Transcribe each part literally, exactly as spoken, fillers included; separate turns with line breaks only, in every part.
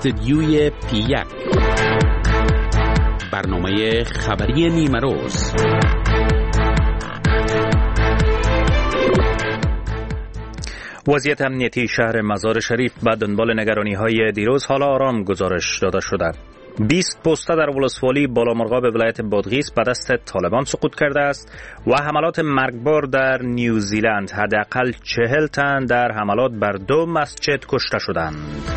استدیوی پی یک، برنامه خبری نیمروز.
وضعیت امنیتی شهر مزار شریف به دنبال نگرانی‌های دیروز حالا آرام گزارش داده شده. بیست پسته در ولسوالی بالامرغاب ولایت بادغیس به دست طالبان سقوط کرده است و حملات مرگبار در نیوزیلند، حداقل چهل تن در حملات بر دو مسجد کشته شدند.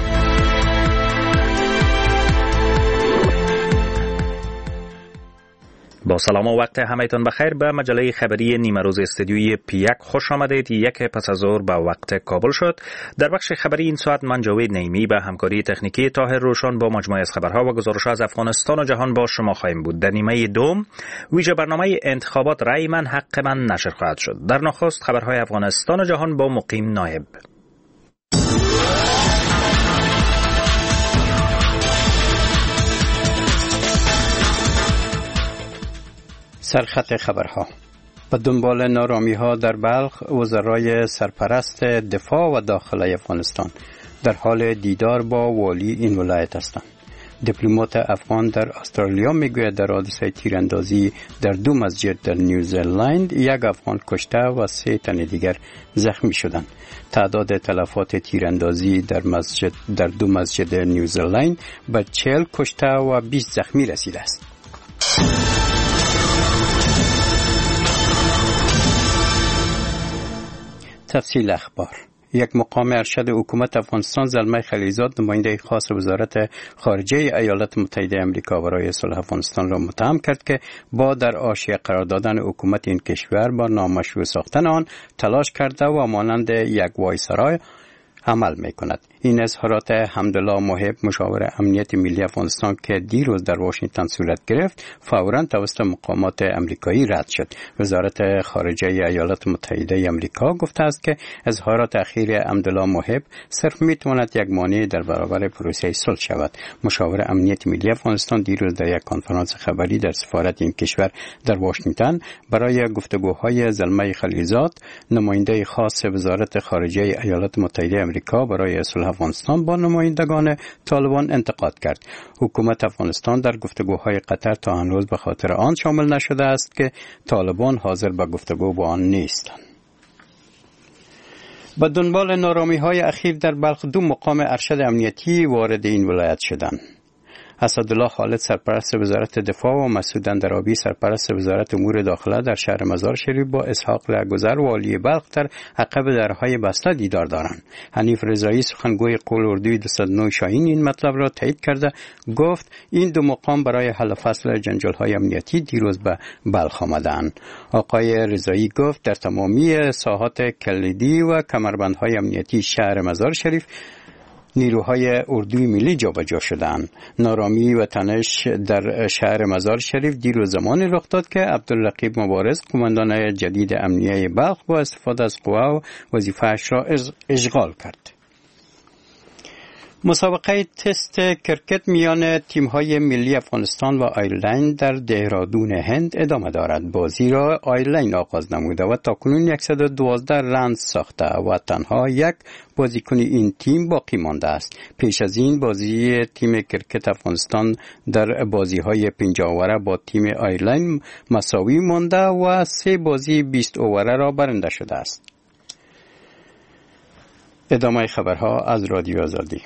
با سلام و وقت همه‌تان بخیر. به مجله خبری نیمروز استدیوی پی یک خوش آمدید. یک پس از ظهر به وقت کابل شد. در بخش خبری این ساعت من جاوید نعیمی به همکاری تکنیکی طاهر روشن با مجموعه از خبرها و گزارش‌ها از افغانستان و جهان با شما خواهیم بود. در نیمه دوم ویژه برنامه انتخابات رأی من حق من نشر خواهد شد. در نخست خبرهای افغانستان و جهان با مقیم نایب. سرخط خبرها. به دنبال نارامی‌ها در بلخ، وزرای سرپرست دفاع و داخلی افغانستان در حال دیدار با والی این ولایت هستند. دیپلمات افغان در استرالیا میگوید در حادثه تیراندازی در دو مسجد در نیوزیلند یک افغان کشته و سه تن دیگر زخمی شدند. تعداد تلفات تیراندازی در مسجد در دو مسجد نیوزیلند به چهل کشته و بیست زخمی رسیده است. تفصیل اخبار. یک مقام ارشد حکومت افغانستان زلمه خلیلزاد، نماینده خاص وزارت خارجه ایالات متحده آمریکا برای صلح افغانستان را متهم کرد که با در حاشیه قرار دادن حکومت این کشور با نامشروع ساختن آن تلاش کرده و مانند یک وایسرای عمل میکند. این اظهارات حمدالله محب، مشاور امنیت ملی افغانستان که دیروز در واشنگتن صورت گرفت، فوراً توسط مقامات امریکایی رد شد. وزارت خارجه ایالات متحده آمریکا گفته است که اظهارات اخیر حمدالله محب صرف میتواند یک مانع در برابر پروسه صلح شود. مشاور امنیت ملی افغانستان دیروز در یک کنفرانس خبری در سفارت این کشور در واشنگتن برای گفتگوهای زلمه خلیلزاد، نماینده خاص وزارت خارجه ایالات متحده آمریکا برای صلح افغانستان، با نمایندگان طالبان انتقاد کرد. حکومت افغانستان در گفتگوهای قطر تا هنوز به خاطر آن شامل نشده است که طالبان حاضر به گفتگو با آن نیستند. به دنبال نارامی‌های اخیر در بلخ، دو مقام ارشد امنیتی وارد این ولایت شدند. اسدالله خالد، سرپرست وزارت دفاع، و مسعود اندرابی، سرپرست وزارت امور داخله در شهر مزار شریف با اسحاق لگذر، والی بلخ، در عقب درهای بسته دیدار دارند. حنیف رضایی، سخنگوی قول اردوی دویست و نه شاهین، این مطلب را تایید کرده گفت این دو مقام برای حل فصل جنجال‌های امنیتی دیروز به بلخ آمدند. آقای رضایی گفت در تمامی ساحات کلیدی و کمربندهای امنیتی شهر مزار شریف نیروهای اردوی ملی جابجا شدند. نارامی و تنش در شهر مزار شریف دیروز زمانی رخ داد که عبدالرقیب مبارز، قماندان جدید امنیه بلخ، با استفاده از قوا و وظیفه‌اش را اشغال کرد. مسابقه تست کرکت میان تیم‌های ملی افغانستان و آیرلند در دهرادون هند ادامه دارد. بازی را آیرلند آغاز نموده و تاکنون صد و دوازده رن ساخته و تنها یک بازیکن این تیم باقی مانده است. پیش از این بازی تیم کرکت افغانستان در بازی‌های پنجاه اوره با تیم آیرلند مساوی مانده و سه بازی بیست اوره را برنده شده است. ادامه خبرها از رادیو آزادی.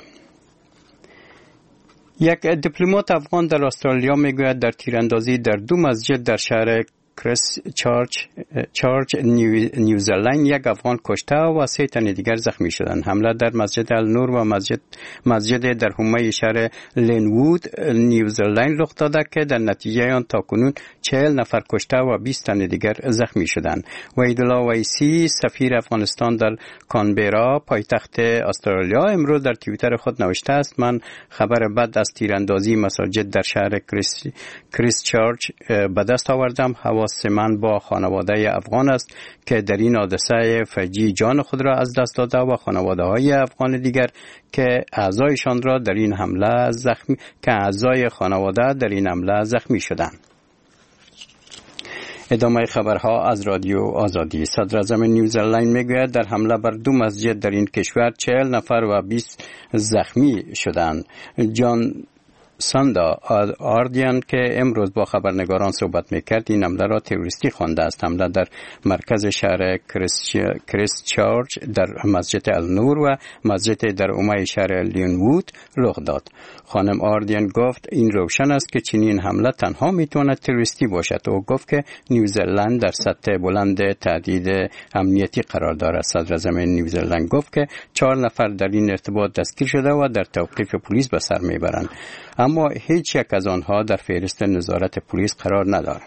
یک دیپلمات افغان در استرالیا میگوید در تیراندازی در دو مسجد در شهر کریس چارچ چارچ نیوزیلند یک افغان کشته و سه تن دیگر زخمی شدند. حمله در مسجد النور و مسجد مسجد در حومه شهر لینوود نیوزیلند رخ داده که در نتیجه آن تاکنون چهل نفر کشته و بیست تن دیگر زخمی شدند. وحیدالله ویسی، سفیر افغانستان در کانبرا پایتخت استرالیا، امروز در توییتر خود نوشته است: من خبر بد از تیراندازی مساجد در شهر کریس کریس چارچ به دست آوردم. حواس من با خانواده افغان است که در این حادثه فجیع جان خود را از دست داده و خانواده های افغان دیگر که اعضایشان را در این حمله زخمی که اعضای خانواده در این حمله زخمی شدند. ادامه خبرها از رادیو آزادی. صدر اعظم نیوزلند میگوید در حمله بر دو مسجد در این کشور چهل نفر و بیست زخمی شدند. جان ساندا آردیان که امروز با خبرنگاران صحبت میکرد این حمله را تروریستی خوانده است. حمله در مرکز شهر کریست چارچ در مسجد النور و مسجد در عمه شهر لیونوود رخ داد. خانم آردیان گفت این روشن است که چنین حمله تنها میتواند تروریستی باشد. او گفت که نیوزلند در سطح بلند تهدید امنیتی قرار دارد. صدر اعظم نیوزلند گفت که چهار نفر در این ارتباط دستگیر شده و در توقیف پلیس به سر میبرند، اما هیچ یک از آنها در فهرست نظارت پلیس قرار ندارند.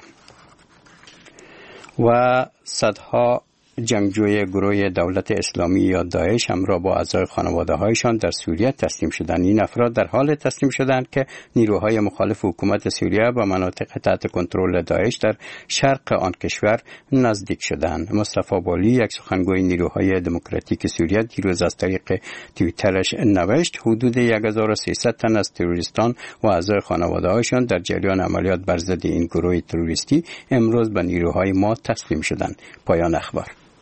و صدها جنگجوی گروه دولت اسلامی یا داعش همراه با اعضای خانواده‌هایشان در سوریه تسلیم شدند. این افراد در حال تسلیم شدند که نیروهای مخالف حکومت سوریه به مناطق تحت کنترل داعش در شرق آن کشور نزدیک شدند. مصطفی بالی، یک سخنگوی نیروهای دموکراتیک سوریه، دیروز از طریق توییترش نوشت حدود هزار و سیصد تن از تروریستان و اعضای خانواده‌هایشان در جریان عملیات بر ضد این گروه تروریستی امروز به نیروهای ما تسلیم شدند. پایان اخبار.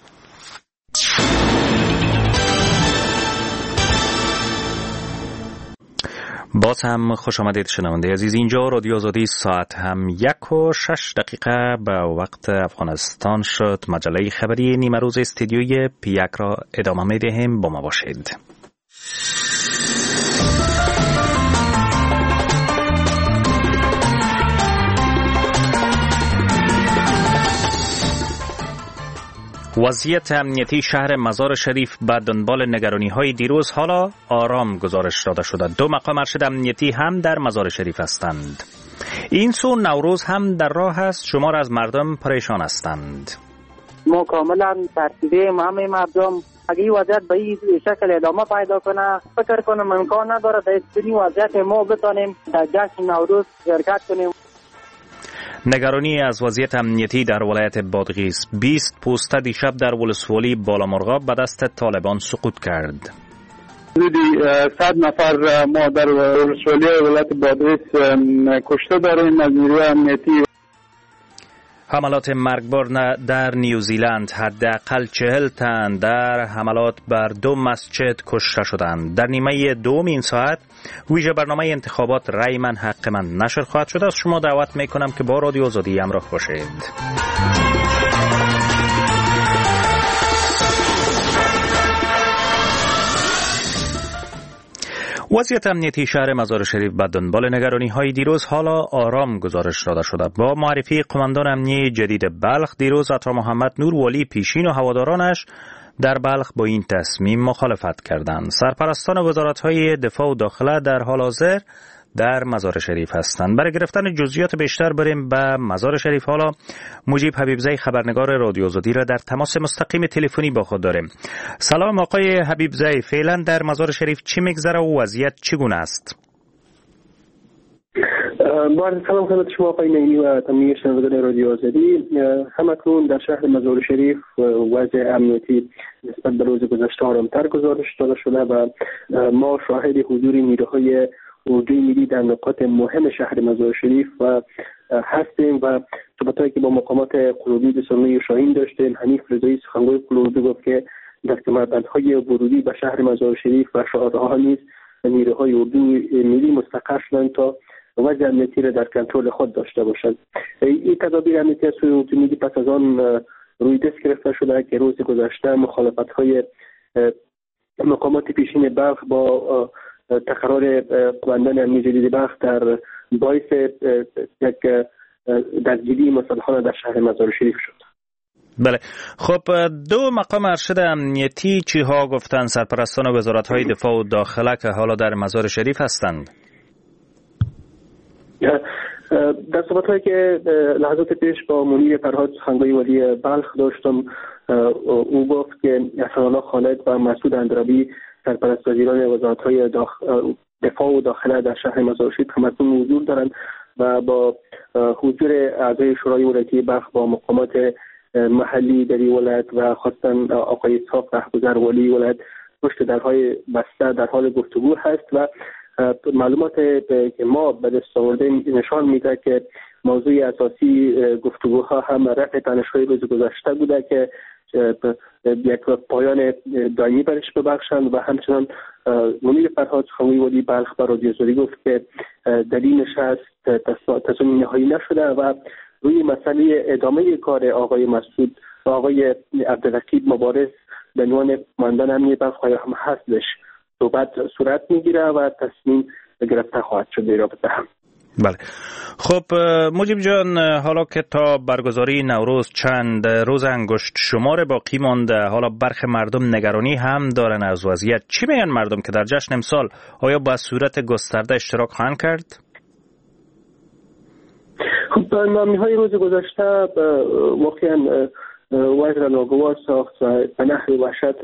باز هم خوش آمدید شنونده عزیز. اینجا رادیو آزادی، ساعت هم یک و شش دقیقه به وقت افغانستان شد. مجله خبری نیمه روز استودیوی پیک را ادامه می دهیم. با ما باشید. وضعیت امنیتی شهر مزار شریف به دنبال نگرانی‌های دیروز حالا آرام گزارش داده شده. دو مقام ارشد امنیتی هم در مزار شریف هستند. این سو نوروز هم در راه است. شمار از مردم پریشان هستند.
ما کاملا ترسیدیم. همه مردم اگه این وضعیت به این شکل ادامه پیدا کنه، فکر کنم امکان نداره در این وضعیت ما بتانیم در جشن نوروز شرکت کنیم.
نگرانی از وضعیت امنیتی در ولایت بادغیس. بیست پوسته دیشب در ولسوالی بالامرغاب به دست طالبان سقوط کرد.
حدودی صد نفر ما در ولسوالی ولایت بادغیس کشته داریم از نیروی امنیتی.
حملات مرگبار در نیوزیلند. حداقل چهل تن در حملات بر دو مسجد کشته شدند. در نیمه دوم این ساعت ویژه برنامه انتخابات رای من حق من نشر خواهد شد. از شما دعوت میکنم که با رادیو آزادی همراه باشید. وضعیت امنیتی شهر مزار شریف به دنبال نگرانی‌های دیروز حالا آرام گزارش داده شده. با معرفی قماندان امنیتی جدید بلخ دیروز عطا محمد نور ولی پیشین و هوادارانش در بلخ با این تصمیم مخالفت کردند. سرپرستان وزارت‌های دفاع و داخله در حال حاضر در مزار شریف هستند. برای گرفتن جزئیات بیشتر بریم به مزار شریف. حالا مجیب حبیبزی خبرنگار رادیو آزادی را در تماس مستقیم تلفنی با خود داریم. سلام آقای حبیبزی، فعلا در مزار شریف چی میگذره و وضعیت چگونه است؟
با سلام خدمت شما آقای نعیمی و تمامی شنوندگان رادیو آزادی. همکنون در شهر مزار شریف وضع امنیتی نسبت به روز گذشته آرامتر گزارش داده شده و ما شاهد حضور نیروهای اردوی ملی در نقاط مهم شهر مزار شریف و هستیم و صحبت‌هایی که با مقامات قلوبی سرمایه شاهین داشتیم. حنیف رضایی سخنگوی قلوبی گفت که در کمربندهای ورودی به شهر مزار شریف و شهرها نیز نیروهای اردوی ملی مستقر شدند تا وضع امنیتی را در کنترل خود داشته باشند. این تدابیر امنیتی از سوی اردوی ملی پس از آن روی دست گرفته شده که روز گذشته مخالفت‌های مقامات پیشین بلخ با تقرار قماندان امنیتی جدید بلخ در باعث یک درگیری مسلحانه در شهر مزار شریف شد.
بله، خب دو مقام ارشد امنیتی چی ها گفتن سرپرستان وزارت‌های دفاع و داخله که حالا در مزار شریف هستند؟
در صحبت‌هایی که لحظات پیش با منیر فرهاد سخنگوی ولی بلخ داشتم، او گفت که حسن خالد و مسعود اندرابی سرپرست وزیران وزارت‌های دفاع و داخله در شهر مزار شریف همکنون حضور دارند و با حضور اعضای شورای ولایتی بلخ با مقامات محلی در ولایت و خواستن آقای اسحاق رهگذر ولی ولایت پشت درهای بسته در حال گفتگو هست و معلومات که ما به دست آوردیم نشان میده که موضوع اساسی گفتگوها هم رفع تنش‌های روز گذشته بوده که یک پایان دائمی برش ببخشند و همچنان منیر فرهاد سخنگوی والی بلخ به رادیو آزادی گفت که در این نشست تصمیم نهایی نشده و روی مسئله ادامه کار آقای مسعود و آقای عبدالرقیب مبارز به عنوان قماندان امنیه بلخ هم هستش صحبت صورت میگیره و تصمیم گرفته خواهد شد در رابطه هم.
بله. خب مجیب جان، حالا که تا برگزاری نوروز چند روز انگشت شمار باقی مانده، حالا برخی مردم نگرانی هم دارن از وضعیت. چی میگن مردم که در جشن امسال آیا با صورت گسترده اشتراک خواهند کرد؟
خب نامی‌های روز گذشته واقعا وضع را ناگوار ساخت و به نحو وحشت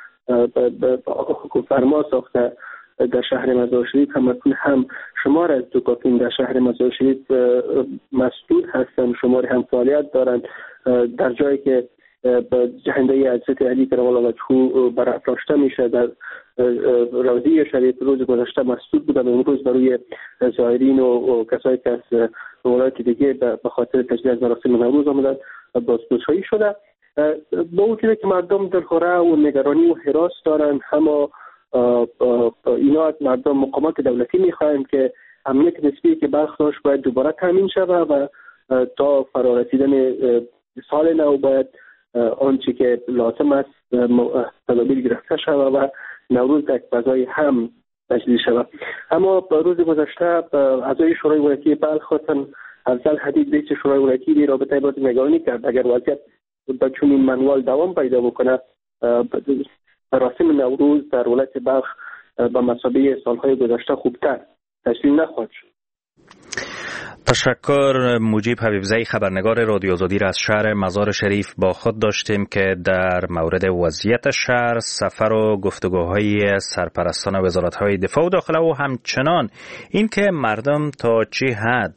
فرما ساخته در شهر مزار شریف. هم هم شمار از دکاکین در شهر مزار شریف مسدود هستند، شمار هم فعالیت دارند، در جایی که جهنده حضرت علی کرم الله وجهه برافراشته میشه در روضه شریف روز گذشته مسدود بودن و امروز برای زائرین و کسایی که از ولایت دیگه به خاطر تجلیل از مراسم نوروز آمدن بازگشایی شده. با وجودی که مردم دلخوره و نگرانی و هراس دارند، اما اینا مردم مقامات دولتی میخواهند که امنیت نسبی که بلخ داشت باید دوباره تامین شود و تا فرارسیدن سال نو باید آنچه که لازم است تدابیر گرفته شود و نوروز در فضای هم تجلیل شود. اما روز گذشته اعضای شورای ولایتی بلخ خواستن افضل حدید رئیس شورای ولایتی در رابطه با نگرانی کرد اگر وضعیت با چنین منوال دوام پیدا بکنه مراسم نوروز در ولایت بلخ به مثابه سالهای گذشته خوبتر تجلیل نخواهد شد.
تشکر. مجیب حبیبزئی، خبرنگار رادیو آزادی را از شهر مزار شریف با خود داشتیم که در مورد وضعیت شهر، سفر و گفتگوهای سرپرستان وزارت‌های دفاع و داخله و همچنان اینکه مردم تا چه حد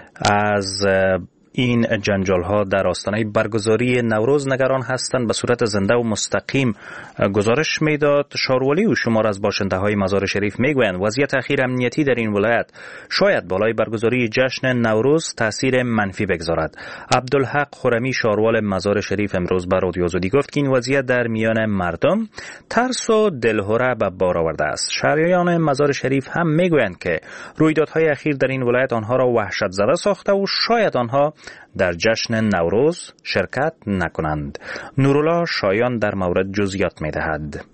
از این جنجال ها در آستانه برگزاری نوروز نگران هستند به صورت زنده و مستقیم گزارش میداد. شاروالی و شمار از باشنده های مزار شریف میگویند وضعیت اخیر امنیتی در این ولایت شاید بالای برگزاری جشن نوروز تاثیر منفی بگذارد. عبدالحق خرمی، شاروال مزار شریف، امروز به رادیو آزادی گفت که این وضعیت در میان مردم ترس و دلهره به بار آورده است. شهریان مزار شریف هم میگویند که رویدادهای اخیر در این ولایت آنها را وحشت زده ساخته و شاید آنها در جشن نوروز شرکت نکنند. نورالله شایان در مورد جزئیات می‌دهد.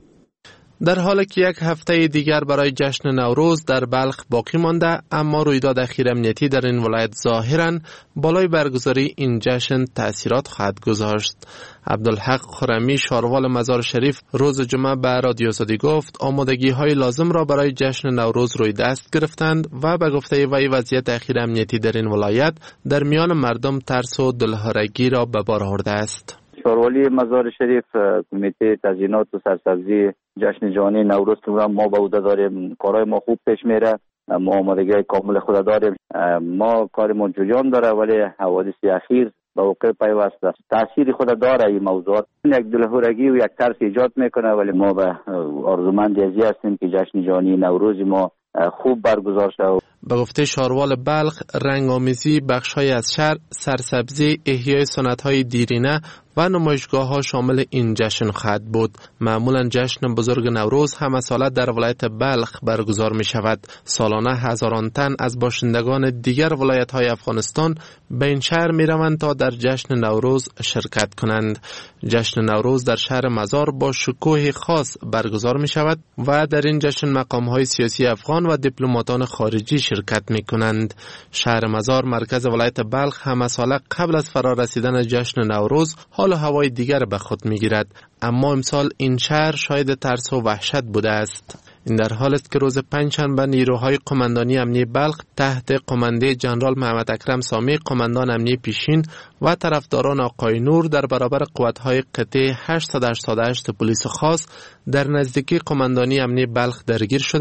در حالی که یک هفته دیگر برای جشن نوروز در بلخ باقی مانده، اما رویداد اخیر امنیتی در این ولایت ظاهراً بالای برگزاری این جشن تأثیرات خواهد گذاشت. عبدالحق خرمی، شاروال مزار شریف، روز جمعه به رادیو آزادی گفت آمادگی های لازم را برای جشن نوروز روی دست گرفتند و به گفته وی وضعیت اخیر امنیتی در این ولایت در میان مردم ترس و دلهرگی را به بار آورده است.
شاروالی مزار شریف کمیته تزیینات و سرسبزی جشن جهانی نوروز ما به عهده داریم. کارهای ما خوب پیش میره، ما آمادگی کامل خود داریم. ما کارمون جریان داره ولی حوادث اخیر به وقوع پیوسته است. تأثیر خود داره این موضوعات، یک دلهرگی و یک ترس ایجاد میکنه، ولی ما به آرزومند ازی هستیم که جشن جهانی نوروز ما خوب برگزار شد.
به گفته شاروال بلخ، رنگ‌آمیزی بخش‌های از شهر، سرسبزی، احیای سنت‌های دیرینه و نمایشگاه‌ها شامل این جشن خواهد بود. معمولاً جشن بزرگ نوروز همه ساله در ولایت بلخ برگزار می‌شود. سالانه هزاران تن از باشندگان دیگر ولایت‌های افغانستان به این شهر می‌روند تا در جشن نوروز شرکت کنند. جشن نوروز در شهر مزار با شکوه خاص برگزار می‌شود و در این جشن مقام‌های سیاسی افغان و دیپلماتان خارجی شرکت می‌کنند. شهر مزار مرکز ولایت بلخ همه ساله قبل از فرارسیدن جشن نوروز حال و هوای دیگر به خود می‌گیرد، اما امسال این شهر شاهد ترس و وحشت بوده است. این در حال است که روز پنجشنبه نیروهای قماندانی امنیه بلخ تحت قماندهی جنرال محمد اکرم سامی، قماندان امنیه پیشین و طرفداران آقای نور در برابر قوت‌های قطعه هشتصد و هشتاد و هشت پلیس خاص در نزدیکی قماندانی امنیه بلخ درگیر شدند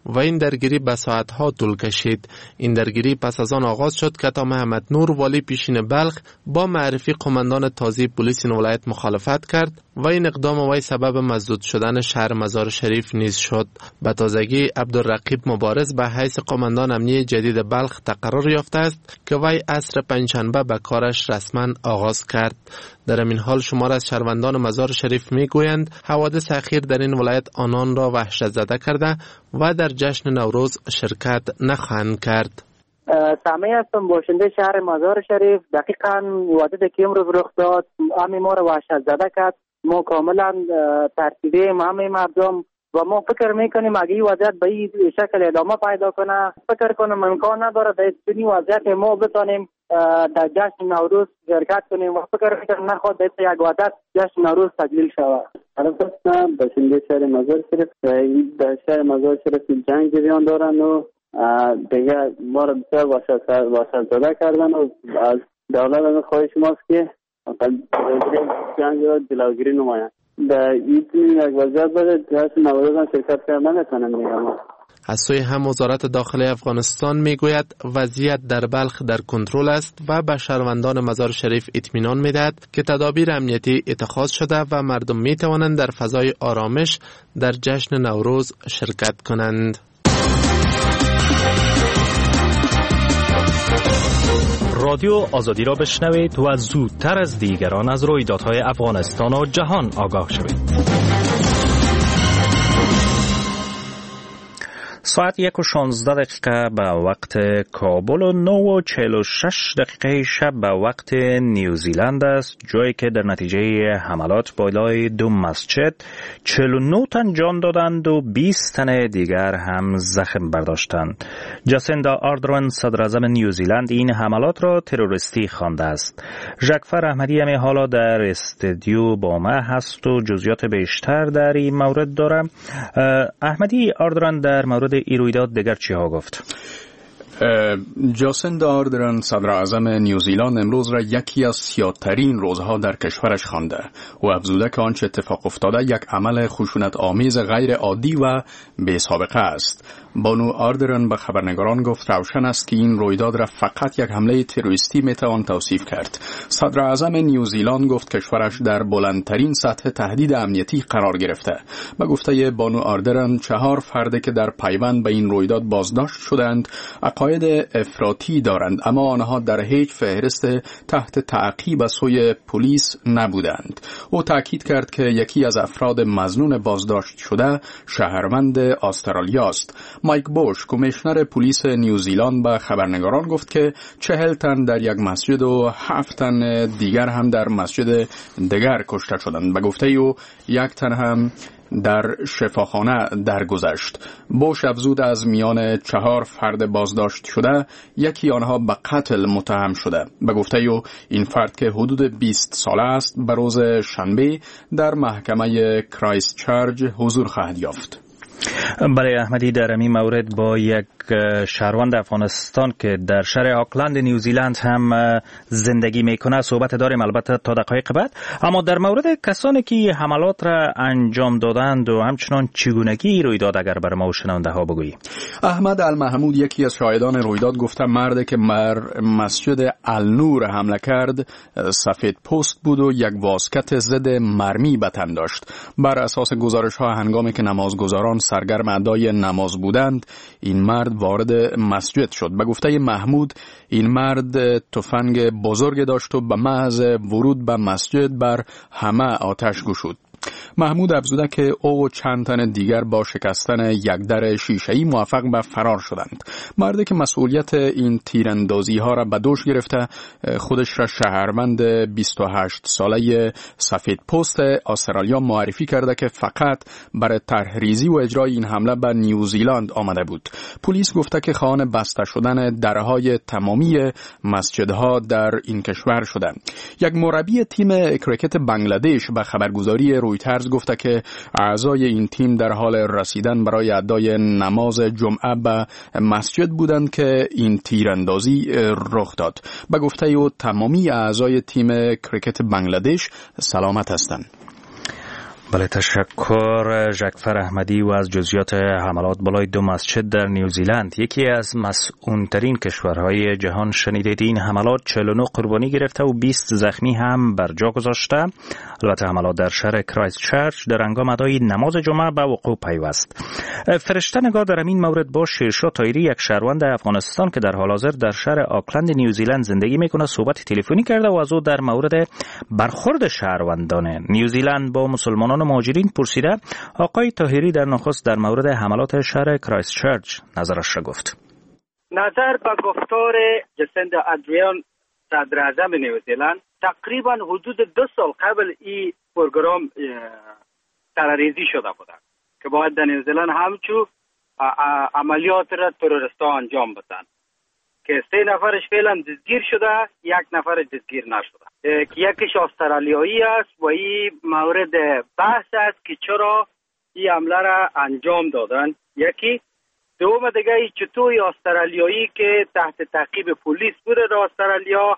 و این درگیری به ساعتها طول کشید. این درگیری پس از آن آغاز شد که تا محمد نور والی پیشین بلخ با معرفی قماندان تازی پلیس این ولایت مخالفت کرد و این اقدام وی سبب مسدود شدن شهر مزار شریف نیز شد. به تازگی عبدالرقیب مبارز به حیث قماندان امنیه جدید بلخ تقرر یافته است که وی عصر پنجشنبه به کارش رسما آغاز کرد. در این حال شمار از شهروندان مزار شریف می گویند حوادث اخیر در این ولایت آنان را وحشت زده کرده و در جشن نوروز شرکت نخواهند کرد.
سامی هستم، باشنده شهر مزار شریف. دقیقاً حوادث که امروز رخ داد همین ما را وحشت زده کرد. ما کاملا ترتیبیم همه مردم و ما فکر میکنیم اگه این وضعیت به این شکل ادامه پیدا کنه، فکر کنم امکان نداره در این وضعیت ما بتانیم در جشن نوروز شرکت کنیم و فکر میکنم نخواد در یک وضعیت جشن نوروز تجلیل شود.
هستم باشنده شهر مزار شریف. در شهر مزار شریف جنگ جریان دارن و دیگه ما را بسیار وحشت زده کردن و از دولت خواهش ماست که جنگ را جلوگیری نمایند. در این یک وضعیت باید جشن نوروز هم شرکت کردن نتونم میگم.
از سوی هم وزارت داخلی افغانستان میگوید وضعیت در بلخ در کنترل است و به شهروندان مزار شریف اطمینان میدهد که تدابیر امنیتی اتخاذ شده و مردم میتوانند در فضای آرامش در جشن نوروز شرکت کنند.
رادیو آزادی را بشنوید و زودتر از دیگران از رویدادهای افغانستان و جهان آگاه شوید. ساعت یک و شانزده دقیقه به وقت کابل و نو و چهل و شش دقیقه شب به وقت نیوزیلند است، جایی که در نتیجه حملات بالای دو مسجد چهل و نه تن جان دادند و بیست تن دیگر هم زخم برداشتند. جاسیندا آردرن صدراعظم نیوزیلند این حملات را تروریستی خوانده است. ژاکفر احمدی هم حالا در استودیو با ما هست و جزئیات بیشتر در این مورد دارم. احمدی، آردرن در مورد این رویداد دیگر چی ها گفت؟
جاسیندا آردرن صدر اعظم نیوزیلند امروز را یکی از سیاه‌ترین روزها در کشورش خوانده و افزوده که آنچه اتفاق افتاده یک عمل خشونت آمیز غیر عادی و بی سابقه است. بانو آردرن به خبرنگاران گفت روشن است که این رویداد را فقط یک حمله تروریستی میتوان توصیف کرد. صدر اعظم نیوزیلند گفت کشورش در بلندترین سطح تهدید امنیتی قرار گرفته. به گفته بانو آردرن چهار فرد که در پیوند به این رویداد بازداشت شدند عقاید افراطی دارند، اما آنها در هیچ فهرست تحت تعقیب از سوی پلیس نبودند. او تاکید کرد که یکی از افراد مظنون بازداشت شده شهروند استرالیا است. مایک بوش کمیشنر پلیس نیوزیلند به خبرنگاران گفت که چهل تن در یک مسجد و هفت تن دیگر هم در مسجد دیگر کشته شدند. به گفته او یک تن هم در شفاخانه درگذشت. بوش افزود از میان چهار فرد بازداشت شده یکی آنها به قتل متهم شده. به گفته او این فرد که حدود بیست ساله است به روز شنبه در محکمه کرایست چرچ حضور خواهد یافت.
برای احمدی در این مورد با یک شهروند افغانستان که در شهر آکلند نیوزیلند هم زندگی میکنه صحبت داریم، البته تا دقایق بعد. اما در مورد کسانی که حملات را انجام دادند و همچنان چگونگی رویداد اگر بر ما و شنونده ها بگویی.
احمد المحمود یکی از شاهدان رویداد گفته مردی که بر مسجد النور حمله کرد سفید پوست بود و یک واسکت ضد مرمی به تن داشت. بر اساس گزارش ها هنگامی که نمازگزاران سرگرم ادای نماز بودند این مرد وارد مسجد شد. به گفته محمود این مرد تفنگ بزرگ داشت و به محض ورود به مسجد بر همه آتش گشود. محمود افزوده که او و چند تن دیگر با شکستن یک در شیشه‌ای موفق به فرار شدند. مردی که مسئولیت این تیراندازی ها را به دوش گرفته خودش را شهروند بیست و هشت ساله سفید پوست استرالیا معرفی کرده که فقط برای طرحریزی و اجرای این حمله به نیوزیلند آمده بود. پلیس گفته که خواهان بسته شدن درهای تمامی مسجدها در این کشور شدند. یک مربی تیم کریکت بنگلادش به خبرگزاری رویترز گفته که اعضای این تیم در حال رسیدن برای ادای نماز جمعه به مسجد بودند که این تیراندازی رخ داد. به گفته او تمامی اعضای تیم کریکت بنگلادش سلامت هستند.
بله، تشکر جعفر احمدی. و از جزئیات حملات بالای دو مسجد در نیوزیلند، یکی از مسئولترین کشورهای جهان، شنیدید این حملات چهل و نه قربانی گرفته و بیست زخمی هم بر جا گذاشته. البته حملات در شهر کرایست چرچ در هنگام ادای نماز جمعه به وقوع پیوست. فرشته نگار در این مورد با شیرشاه طاهری، یک شهروند افغانستان که در حال حاضر در شهر آکلند نیوزیلند زندگی میکنه، صحبت تلفنی کرده و از او در مورد برخورد شهروندان نیوزیلند با مسلمانان مهاجرین پرسیده. آقای طاهری در نخست در مورد حملات شهر کرایست چرچ نظرش را گفت.
نظر به گفتار جسندا ادریان، صدر اعظم نیوزیلند، تقریبا حدود دو سال قبل این پروگرام ترریزی شده بود که باید در نیوزیلند همچو عملیات را تروریستا انجام بدن که سه نفرش فعلا دستگیر شده، یک نفر دستگیر نشده که یکیش استرالیایی است و این مورد بحث است که چرا این حمله را انجام دادن. یکی دوم دیگه ای چطور استرالیایی که تحت تعقیب پلیس بوده در استرالیا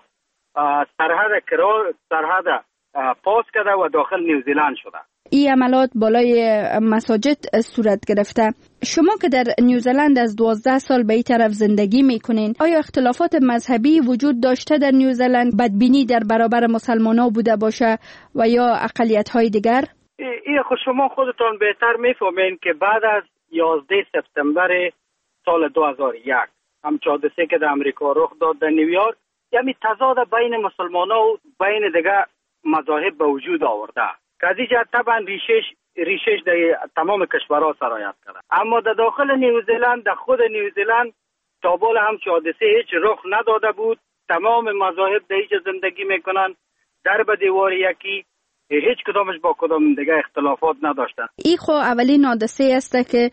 سرحد کرار سرحد پاس کرده و داخل نیوزیلند شده.
این عملات بالای مساجد صورت گرفته. شما که در نیوزیلند از دوازده سال به این طرف زندگی میکنین، آیا اختلافات مذهبی وجود داشته در نیوزیلند؟ بدبینی در برابر مسلمانان بوده باشه و یا اقلیت های دیگر؟
این خود شما خودتان بهتر میفهمین که بعد از یازده سپتامبر سال دو هزار و یک هم حادثه که در امریکا رخ داد در نیویورک، یعنی تضاد بین مسلمانان و بین دیگر مذاهب به وجود آورده. قضیه طبعا ریشش ریشش در تمام کشورها سرایت کرده، اما در داخل نیوزیلند، در خود نیوزیلند تا بال هم حادثه هیچ رخ نداده بود. تمام مذاهب در اینجا زندگی میکنن در به دیوار یکی، هیچ کدامش با کدام دیگه اختلافات نداشتن.
این خو اولین حادثه است که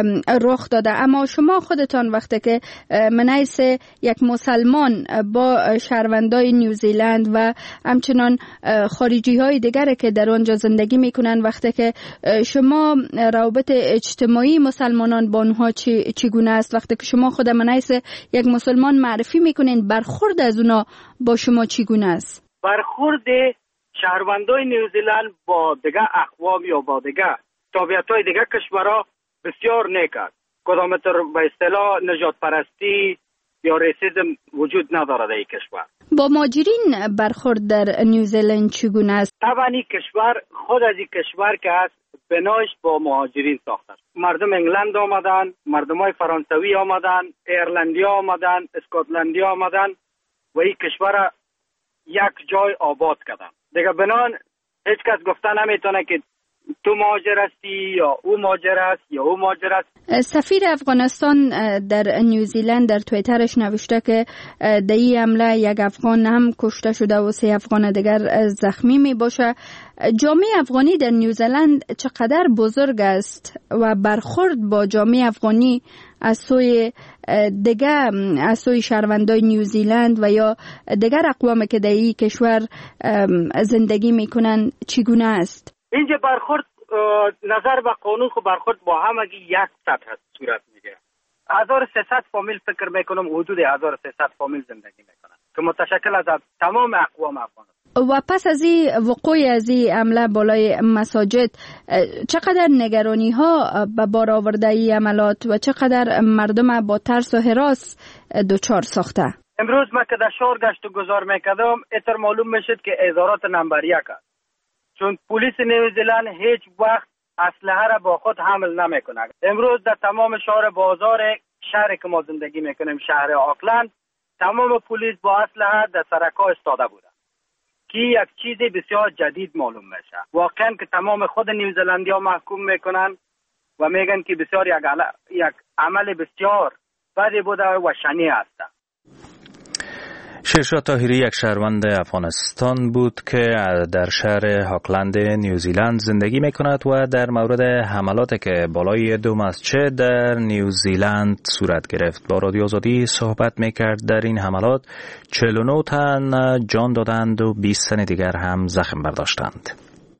رخ داده، اما شما خودتان وقتی که منیس یک مسلمان با شهروندای نیوزیلند و همچنان خارجی های دیگر که در آنجا زندگی میکنن، وقتی که شما روابط اجتماعی مسلمانان با اونها چی چگونه است؟ وقتی که شما خود منیس یک مسلمان معرفی میکنین، برخورد از اونا با شما چگونه است؟
برخورد شهروندای نیوزیلند با دیگه اقوام یا با دیگه تابعیت‌های دیگه کشورها بسیار نیک است. کدام تر به اصطلاح نژاد پرستی یا ریسیسم وجود نداره در این کشور.
با مهاجرین برخورد در نیوزیلند چگونه است؟
طبعا این کشور خود از این کشور که است بنایش با مهاجرین ساخته است. مردم انگلند آمدن، مردمای فرانسوی آمدن، ایرلندی آمدن، اسکاتلندی آمدن و این کشور یک جای آباد کردن. دیگه بنان هیچ کس گفته نمیتونه که تو مهاجر هستی یا او مهاجر است یا او مهاجر است.
سفیر افغانستان در نیوزیلند در توییترش نوشته که در این حمله یک افغان هم کشته شده و سه افغان دیگر زخمی می باشه. جامعه افغانی در نیوزیلند چقدر بزرگ است و برخورد با جامعه افغانی از سوی دیگر از سوی شهروندای نیوزیلند و یا دیگر اقوامی که در این کشور زندگی میکنن چگونه است؟
اینجا برخورد نظر به قانون خو برخورد با همگی یک سطح صورت میگیره. هزار و سیصد فامیل فکر میکنم حدود هزار و سیصد فامیل زندگی میکنن که متشکل از تمام اقوام افغان.
و پس از این وقوع از این حمله بالای مساجد چقدر نگرانی ها به بار آورده این عملات و چقدر مردم با ترس و هراس دچار ساخته؟
امروز من که در شهر گشت و گذار میکردم اتر معلوم میشد که ادارات نمبر یک است، چون پلیس نیوزیلند هیچ وقت اسلحه را با خود حمل نمیکنه. امروز در تمام شهر بازار شهری که ما زندگی میکنیم، شهر آکلند، تمام پلیس با اسلحه در سرکا استاده بوده که یک چیز بسیار جدید معلوم میشه. واقعا که تمام خود نیوزیلندی ها محکوم میکنن و میگن که بسیار یک, یک عمل بسیار بدی بوده و شنیع است.
شیرشاه طاهری یک شهروند افغانستان بود که در شهر هاکلند نیوزیلند زندگی میکند و در مورد حملاتی که بالای دو مسجد در نیوزیلند صورت گرفت با رادیو آزادی صحبت میکرد. در این حملات چهل و نه تن جان دادند و بیست تن دیگر هم زخم برداشتند.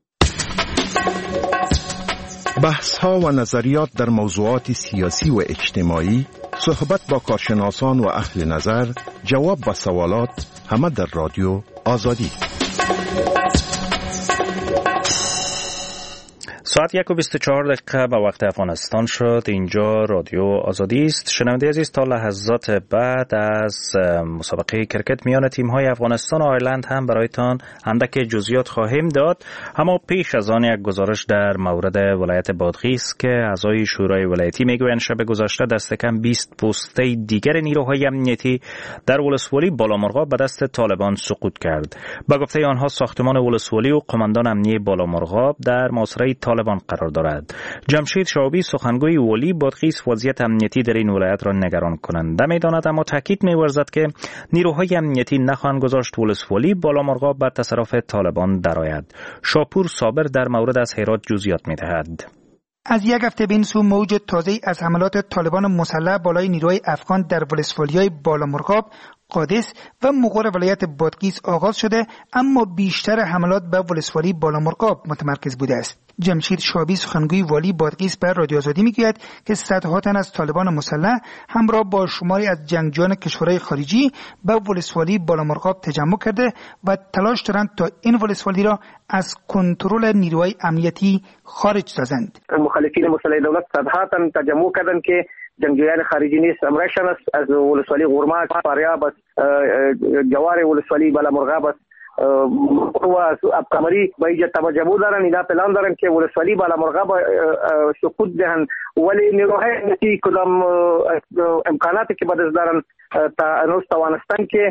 بحث ها و نظریات در موضوعات سیاسی و اجتماعی، صحبت با کارشناسان و اهل نظر، جواب به سوالات، همه در رادیو آزادی.
ساعت یک و بیست و چهار دقیقه به وقت افغانستان شد. اینجا رادیو آزادی است. شنونده عزیز، تا لحظات بعد از مسابقه کرکت میان تیم‌های افغانستان و آیرلند هم برایتان اندک جزئیات خواهیم داد. اما پیش از آن یک گزارش در مورد ولایت بادغیس که اعضای شورای ولایتی میگویند شب گذشته دست کم بیست پسته دیگر نیروهای امنیتی در ولسوالی بالامرغاب به دست طالبان سقوط کرد. به گفته آنها ساختمان ولسوالی و قماندان امنیه بالامرغاب در محاصره طالبان قرار دارد. جمشید شعبی سخنگوی والی بادغیس وضعیت امنیتی در این ولایت را نگران کننده می‌داند، اما تاکید می‌ورزد که نیروهای امنیتی نخواهند گذاشت ولسوالی بالامرغاب به تصرف طالبان درآید. شاپور صابر در مورد از هرات جزئیات می‌دهد.
از یک هفته به این سو موج تازه‌ای از حملات طالبان مسلح بالای نیروهای افغان در ولسوالی‌های بالامرغاب، قادس و مغور ولایت بادغیس آغاز شده، اما بیشتر حملات به ولسوالی بالامرغاب متمرکز بوده است. جمشید شعبی سخنگوی والی بادغیس بر رادیو آزادی میگوید که صدها تن از طالبان مسلح همراه با شماری از جنگجویان کشورهای خارجی به ولسوالی بالامرغاب تجمع کرده و تلاش دارند تا این ولسوالی را از کنترل نیروهای امنیتی خارج سازند.
مخالفین مسلح دولت صدها تن تجمع کردند که جنگجویان خارجی نیست امرشن از ولسوالی غرمک، فاریاب است، جوار ولسوالی بالامرغاب است و از ابقمری به اینجا توجه دارن. اینا پلان دارن که ولسوالی بالامرغاب سقوط دهن، ولی نیروهای امنیتی کدام امکاناتی که به دست دارن تا هنوز توانستن که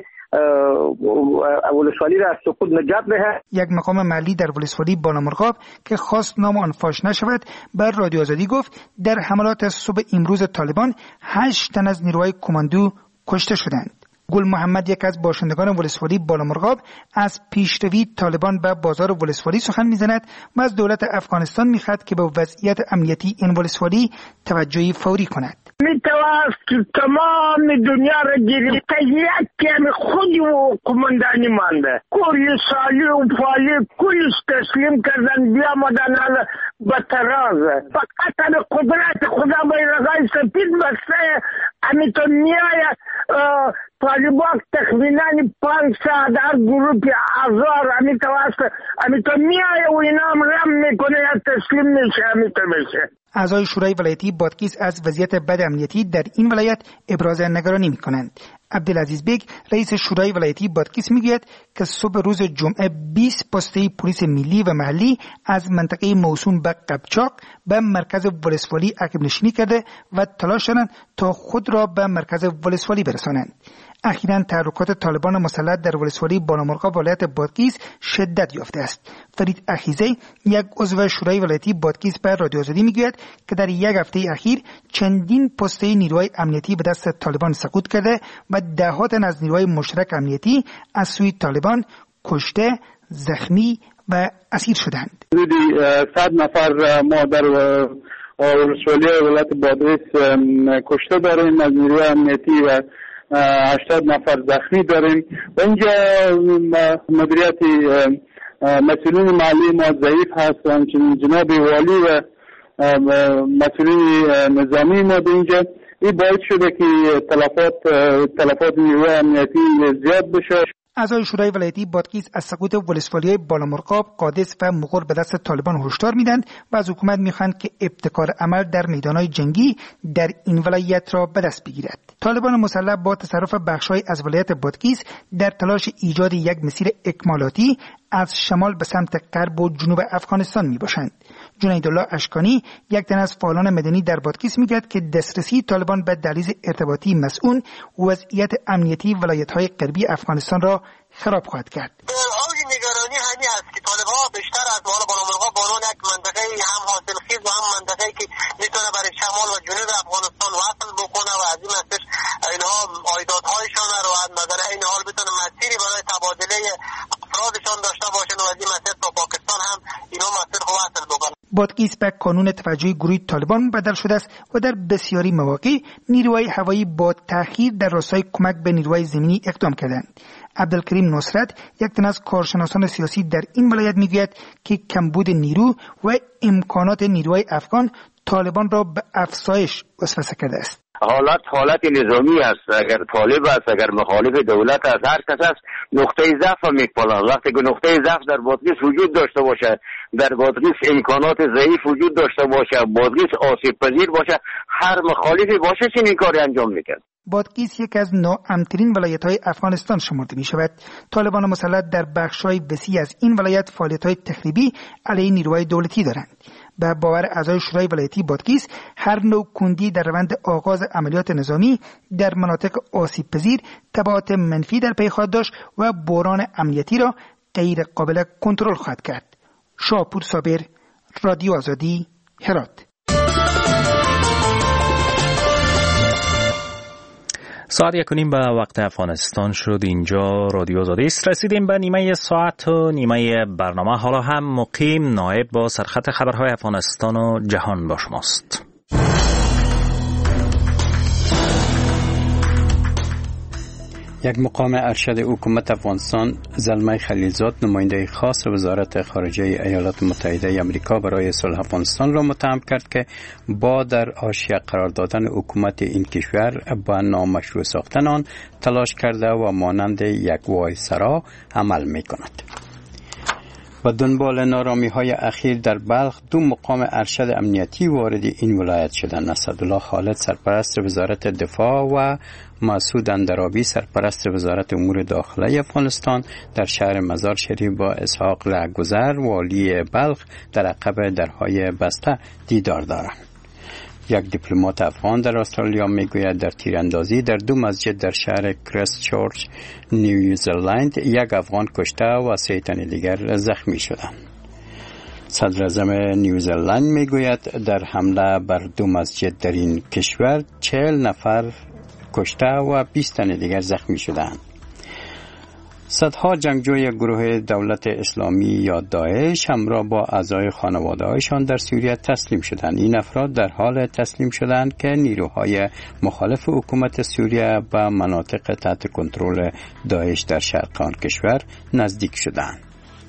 ولسوالی را از سقوط نجات دهد.
یک مقام محلی در ولسوالی بالامرغاب که خواست نام آن فاش نشود بر رادیو آزادی گفت در حملات صبح امروز طالبان هشت تن از نیروهای کماندو کشته شدند. گل محمد، یک از باشندگان ولسوالی بالامرغاب، از پیشروی طالبان به بازار ولسوالی سخن میزند و از دولت افغانستان میخواهد که به وضعیت امنیتی این ولسوالی توجهی فوری کند.
میتواست تمام دنیا را گرفته، یک کم خودی و قماندانی مانده. کلی سالی و فالی کلش تسلیم کردن، بیا مدن به تراز. فقط همه قدرت خدا بیرغای سپید بسته. امیتو میای طالبان تخمیناً پانصد در گروپ هزار امیتو است، امیتو میای و اینام رم میکنه یا تسلیم میشه، امیتو میشه.
اعضای شورای ولایتی بادغیس از وضعیت بد امنیتی در این ولایت ابراز نگرانی میکنند. عبدالعزیز بیگ رئیس شورای ولایتی بادغیس میگوید که صبح روز جمعه بیست پسته پلیس ملی و محلی از منطقه موسوم به قبچاق به مرکز ولسوالی عقب نشینی کرده و تلاش دارند تا خود را به مرکز ولسوالی برسانند. اخیراً تحرکات طالبان مسلح در ولسوالی بالامرغاب ولایت بادغیس شدت یافته است. فرید اخیزه، یک عضو شورای ولایتی بادغیس بر رادیو آزادی میگوید که در یک هفته اخیر چندین پسته نیروهای امنیتی به دست طالبان سقوط کرده و دهها تن از نیروهای مشترک امنیتی از سوی طالبان کشته، زخمی و اسیر شدند.
حدود صد نفر ما در ولسوالی ولایت بادغیس کشته داریم از نیروهای امنیتی و هشتاد نفر زخمی داریم و اینجا مدیریت مسئولین محلی ما ضعیف هست. همچنین جناب والی و مسئولین نظامی ما به اینجا این باعث شده که تلفات تلفات نیروهای امنیتی زیاد بشه.
اعضای شورای ولایتی بادغیس از سقوط ولسوالی‌های بالامرغاب، قادس و مغور به دست طالبان هشدار میدند و از حکومت میخواهند که ابتکار عمل در میدانهای جنگی در این ولایت را به دست بگیرد. طالبان مسلح با تصرف بخش‌های از ولایت بادغیس در تلاش ایجاد یک مسیر اکمالاتی از شمال به سمت غرب و جنوب افغانستان میباشند. جنیدالله اشکانی، یک تن از فعالان مدنی در بادغیس میگوید که دسترسی طالبان به دهلیز ارتباطی مسئول وضعیت امنیتی ولایت‌های غربی افغانستان را خراب خواهد کرد.
اوج نگرانی همین است که طالب‌ها بیشتر از مال بالامرغاب به عنوان یک منطقه هم حاصلخیز و هم منطقه‌ای که میتونه برای شمال و جنوب افغانستان وصل بکنه و از این مسیر اینها عایدات‌هایشان رو از نظر این حال بتونه مسیری برای تبادله افرادشان داشته باشن و از این مسیر تا پاکستان هم اینا مسیر وصل بکنه.
بادغیس به کانون توجهی گروه طالبان بدل شده است و در بسیاری مواقع نیروهای هوایی با تأخیر در راستای کمک به نیروهای زمینی اقدام کردند. عبدالکریم نصرت، یک تن از کارشناسان سیاسی در این ولایت میگوید که کمبود نیرو و امکانات نیروهای افغان طالبان را به افزایش وسوسه کرده است.
حالت حالت نظامی است. اگر طالب است، اگر مخالف دولت است، هر کس است نقطه ضعف میپالند. وقتی که نقطه ضعف در بادغیس وجود داشته باشه، در بادغیس امکانات ضعیف وجود داشته باشه، بادغیس آسیب پذیر باشه، هر مخالفی باشه چنین کاری انجام میکرد.
بادغیس یک از ناامن‌ترین ولایت‌های افغانستان شمرده می‌شود. طالبان مسلط در بخش‌های وسیع از این ولایت فعالیت‌های تخریبی علیه نیروهای دولتی دارند. به باور اعضای شورای ولایتی بادغیس، هر نوع کندی در روند آغاز عملیات نظامی در مناطق آسیب پذیر تبعات منفی در پی خواهد داشت و بحران امنیتی را غیر قابل کنترل خواهد کرد. شاپور صابر، رادیو آزادی، هرات.
ساعت یک و نیم به وقت افغانستان شد. اینجا رادیو آزادی است. رسیدیم به نیمه ساعت و نیمه برنامه. حالا هم مقیم نایب با سرخط خبرهای افغانستان و جهان با شماست.
یک مقام ارشد حکومت افغانستان زلمه خلیلزاد نماینده خاص وزارت خارجه ایالات متحده آمریکا برای صلح افغانستان را متهم کرد که با در حاشیه قرار دادن حکومت این کشور با نامشروع ساختن آن تلاش کرده و مانند یک وایسرا عمل می کند. و دنبال نارامی های اخیر در بلخ دو مقام ارشد امنیتی وارد این ولایت شدند. اسدالله خالد سرپرست وزارت دفاع و مسعود اندرابی سرپرست وزارت امور داخلی افغانستان در شهر مزار شریف با اسحاق لعگذر والی بلخ در عقب درهای بسته دیدار دارند. یک دیپلمات افغان در استرالیا میگوید در تیراندازی در دو مسجد در شهر کریست چرچ نیوزلند یک افغان کشته و سه تن دیگر زخمی شدند. صدر اعظم نیوزلند میگوید در حمله بر دو مسجد در این کشور چهل نفر کشته و بیست تن دیگر زخمی شدند. صدها جنگجوی گروه دولت اسلامی یا داعش همراه با اعضای خانواده‌هایشان در سوریه تسلیم شدند. این افراد در حال تسلیم شدند که نیروهای مخالف حکومت سوریه به مناطق تحت کنترل داعش در شرق آن کشور نزدیک شدند.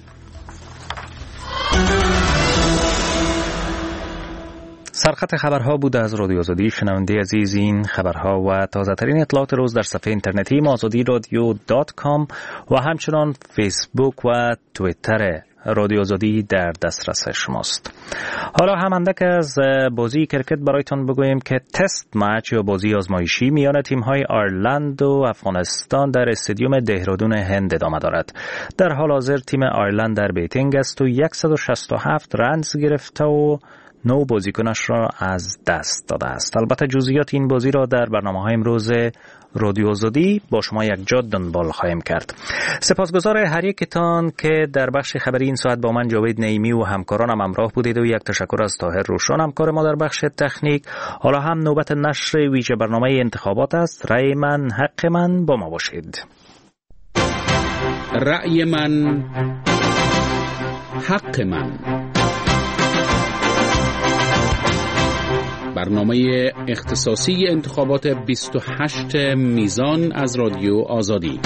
سرخط خبرها بود از رادیو آزادی. شنونده عزیز، این خبرها و تازه ترین اطلاعات روز در صفحه اینترنتی ما آزادی رادیو دات کام و همچنان فیسبوک و تویتر رادیو آزادی در دسترس شماست. حالا هم اندک از بازی کرکت برایتان بگوییم که تست مچ یا بازی آزمایشی میان تیم‌های آیرلند و افغانستان در استادیوم دهرادون هند ادامه دارد. در حال حاضر تیم آیرلند در بیتینگ است و صد و شصت و هفت رنز گرفته و نو بازیکنش را از دست داده است. البته جزئیات این بازی را در برنامه‌های امروز رادیو آزادی با شما یک جا دنبال خواهیم کرد. سپاسگزار هر یکتان که در بخش خبری این ساعت با من جاوید نعیمی و همکارانم همراه بودید و یک تشکر از طاهر روشن همکار ما در بخش تکنیک. حالا هم نوبت نشر ویژه برنامه انتخابات است. رأی من حق من، با ما باشید.
رأی من حق من، برنامه اختصاصی انتخابات بیست و هشت میزان از رادیو آزادی.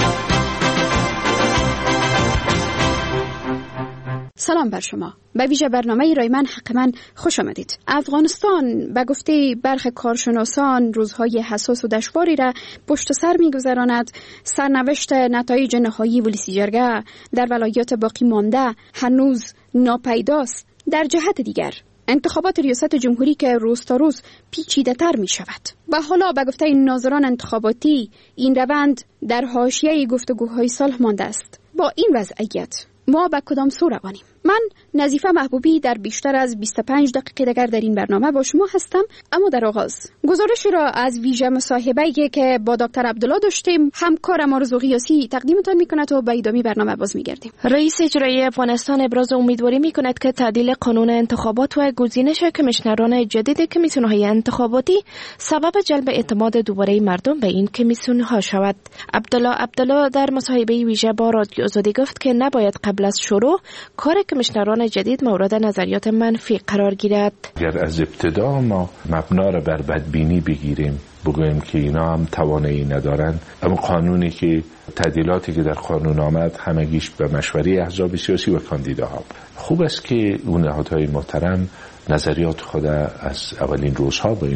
سلام بر شما. به ویژه برنامه رای من حق من خوش آمدید. افغانستان به گفته برخی کارشناسان روزهای حساس و دشواری را پشت سر می‌گذراند. سرنوشت نتایج نهایی ولسی جرگه در ولایات باقی مانده هنوز ناپیداست. در جهت دیگر انتخابات ریاست جمهوری که روز تا روز پیچیده تر می شود و حالا به گفته ناظران انتخاباتی این روند در حاشیه گفتگوهای صلح مانده است. با این وضعیت ما به کدام سو روانیم؟ من نظیفه محبوبی در بیشتر از بیست و پنج دقیقه دیگر در این برنامه با شما هستم. اما در آغاز گزارشی را از ویژه مصاحبه‌ای که با دکتر عبدالله داشتیم همکارم آرزو قیاسی تقدیمتان می‌کند و به ادامه برنامه باز می‌گردیم.
رئیس اجرایی افغانستان ابراز امیدواری می‌کند که تعدیل قانون انتخابات و گزینش کمیسیونران جدید کمیسیون‌های انتخاباتی سبب جلب اعتماد دوباره مردم به این کمیسیون‌ها شود. عبدالله عبدالله در مصاحبه ویژه با رادیو آزادی گفت که نباید قبل از شروع کار کمیسیونران جدید مورد نظریات منفی قرار گیرد.
اگر از ابتدا ما مبنا را بر بدبینی بگیریم، بگوییم که اینا هم توانایی ندارن، اما قانونی که تعدیلاتی که در قانون آمد همگیش به مشوره احزاب سیاسی و کاندیداها، خوب است که اون نهادهای محترم نظریات خود از اولین روزها با اینا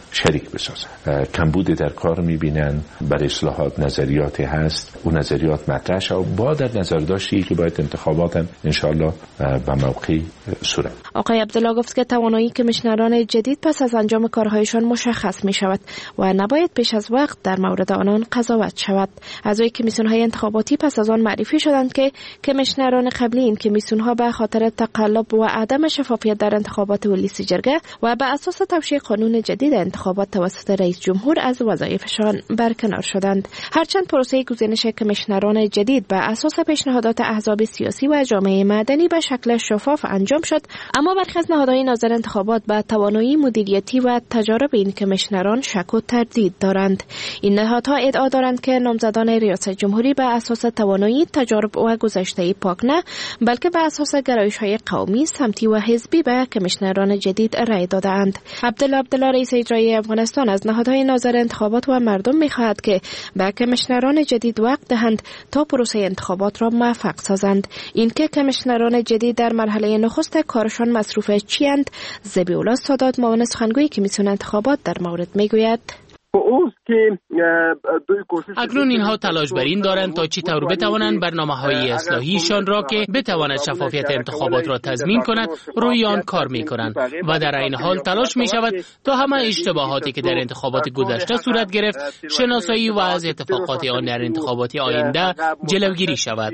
شریک بسازن. کمبود در کار میبینن، بر اصلاحات نظریاتی هست، اون نظریات مطرح شد با در نظر داشتی که باید انتخابات هم انشالله به موقع صورت.
آقای عبدالله گفت که توانایی کمیشنران جدید پس از انجام کارهایشان مشخص می شود و نباید پیش از وقت در مورد آنان قضاوت شود. اعضای کمیسیون‌های انتخاباتی پس از آن معرفی شدند که کمیشنران قبلی این کمیسیون‌ها به خاطر تقلب و عدم شفافیت در انتخابات ولیسی جرگه و به اساس توشیح قانون جدید انتخابات توسط رئیس جمهور از وظایفشان برکنار شدند. هرچند پروسه گزینش کمیشنران جدید به اساس پیشنهادات احزاب سیاسی و جامعه مدنی به شکل شفاف انجام شد، اما برخی از نهادهای ناظر انتخابات به توانایی مدیریتی و تجارب این کمیشنران شک و تردید دارند. این نهادها ادعا دارند که نامزدان ریاست جمهوری به اساس توانایی، تجارب و گذشته پاک نه، بلکه به اساس گرایش‌های قومی، سمتی و حزبی به کمیشنران جدید رأی داده‌اند. عبدالله عبدالله رئیس اجرایی افغانستان از نهادهای ناظر انتخابات و مردم می‌خواهد که به کمیشنران جدید وقت دهند تا پروسه انتخابات را موفق سازند. اینکه کمیشنران جدید در مرحله نخست کارشان مصروف چیند، ذبیح‌الله سادات معاون سخنگوی کمیسیون انتخابات در مورد میگوید.
اکنون اینها تلاش بر این دارند تا چی طور بتوانند برنامه‌های اصلاحیشان را که بتواند شفافیت انتخابات را تضمین کند روی آن کار می‌کنند و در این حال تلاش می‌شود تا همه اشتباهاتی که در انتخابات گذشته صورت گرفت شناسایی و از اتفاقات آن در انتخابات آینده جلوگیری شود.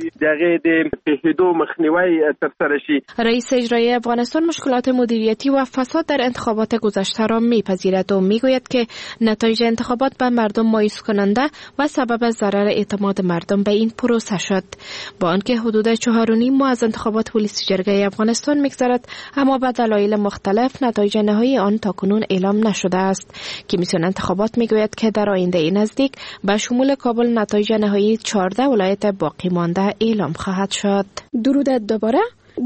رئیس اجرایی افغانستان مشکلات مدیریتی و فساد در انتخابات گذشته را می‌پذیرد و می‌گوید که نتایج انتخابات به مردم مایوس کننده و سبب ضرر اعتماد مردم به این پروسه شد. با آنکه حدود چهار و نیم ماه از انتخابات ولیسی جرگه افغانستان می‌گذرد، اما به دلایل مختلف نتایج نهایی آن تاکنون اعلام نشده است. کمیسیون انتخابات میگوید که در آینده نزدیک به شمول کابل نتایج نهایی چهارده ولایت باقی مانده اعلام خواهد شد.
درود دوباره.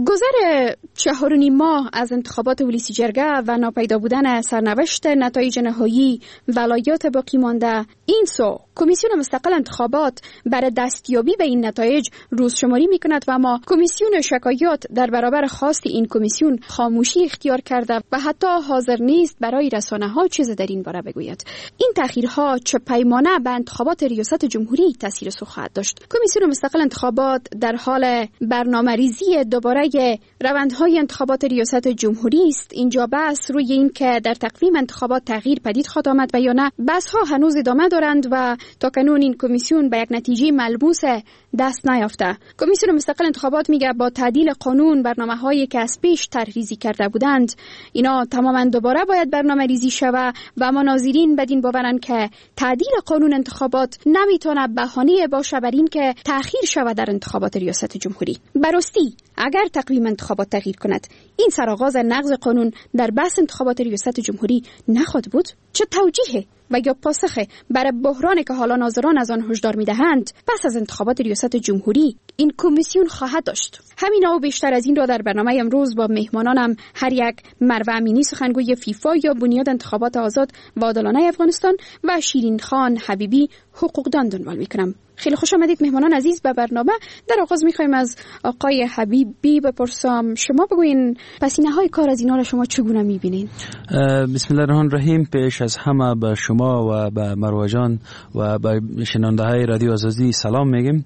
گذر چهار و نیم ماه از انتخابات ولیسی جرگه و ناپیدا بودن سرنوشت نتایج نهایی ولایات باقی مانده، این سو کمیسیون مستقل انتخابات برای دستیابی به این نتایج روزشماری میکند و اما کمیسیون شکایات در برابر خواست این کمیسیون خاموشی اختیار کرده و حتی حاضر نیست برای رسانه ها چیز در این باره بگوید. این تأخیرها چه پیمانه به انتخابات ریاست جمهوری تاثیر سو خواهد داشت. کمیسیون مستقل انتخابات در حال برنامه‌ریزی دوباره روندهای انتخابات ریاست جمهوری است. اینجا بحث روی این که در تقویم انتخابات تغییر پدید خواهد آمد و یا نه. بحث ها هنوز ادامه دارند و تا کنون این کمیسیون به یک نتیجه ملموس دست نیافته. کمیسیون مستقل انتخابات میگه با تعدیل قانون برنامه‌هایی که از پیش طرح‌ریزی کرده بودند اینا تماما دوباره باید برنامه‌ریزی شود و ما ناظرین بدین باورند که تعدیل قانون انتخابات نمیتونه بهانه باشه بر این که تأخیر شود در انتخابات ریاست جمهوری. براستی اگر تقویم انتخابات تغییر کند، این سرآغاز نقض قانون در بحث انتخابات ریاست جمهوری نخواهد بود؟ چه توجیه و یا پاسخ برای بحرانی که حالا ناظران از آن هشدار می‌دهند پس از انتخابات ریاست جمهوری این کمیسیون خواهد داشت؟ همینا و بیشتر از این را در برنامه امروز با مهمانانم هر یک مروه امینی سخنگوی فیفا یا بنیاد انتخابات آزاد و عادلانه افغانستان و شیرین خان حبیبی حقوقدان دنبال می‌کنم. خیلی خوش آمدید مهمانان عزیز به برنامه. در آغاز می‌خوایم از آقای حبیبی بپرسم، شما بگوین پسینه‌های کار از اینا را شما چگونه می‌بینید؟
بسم الله الرحمن الرحیم. پیش از همه به شما و به مروه جان و به شنونده‌های رادیو آزادی سلام میگیم.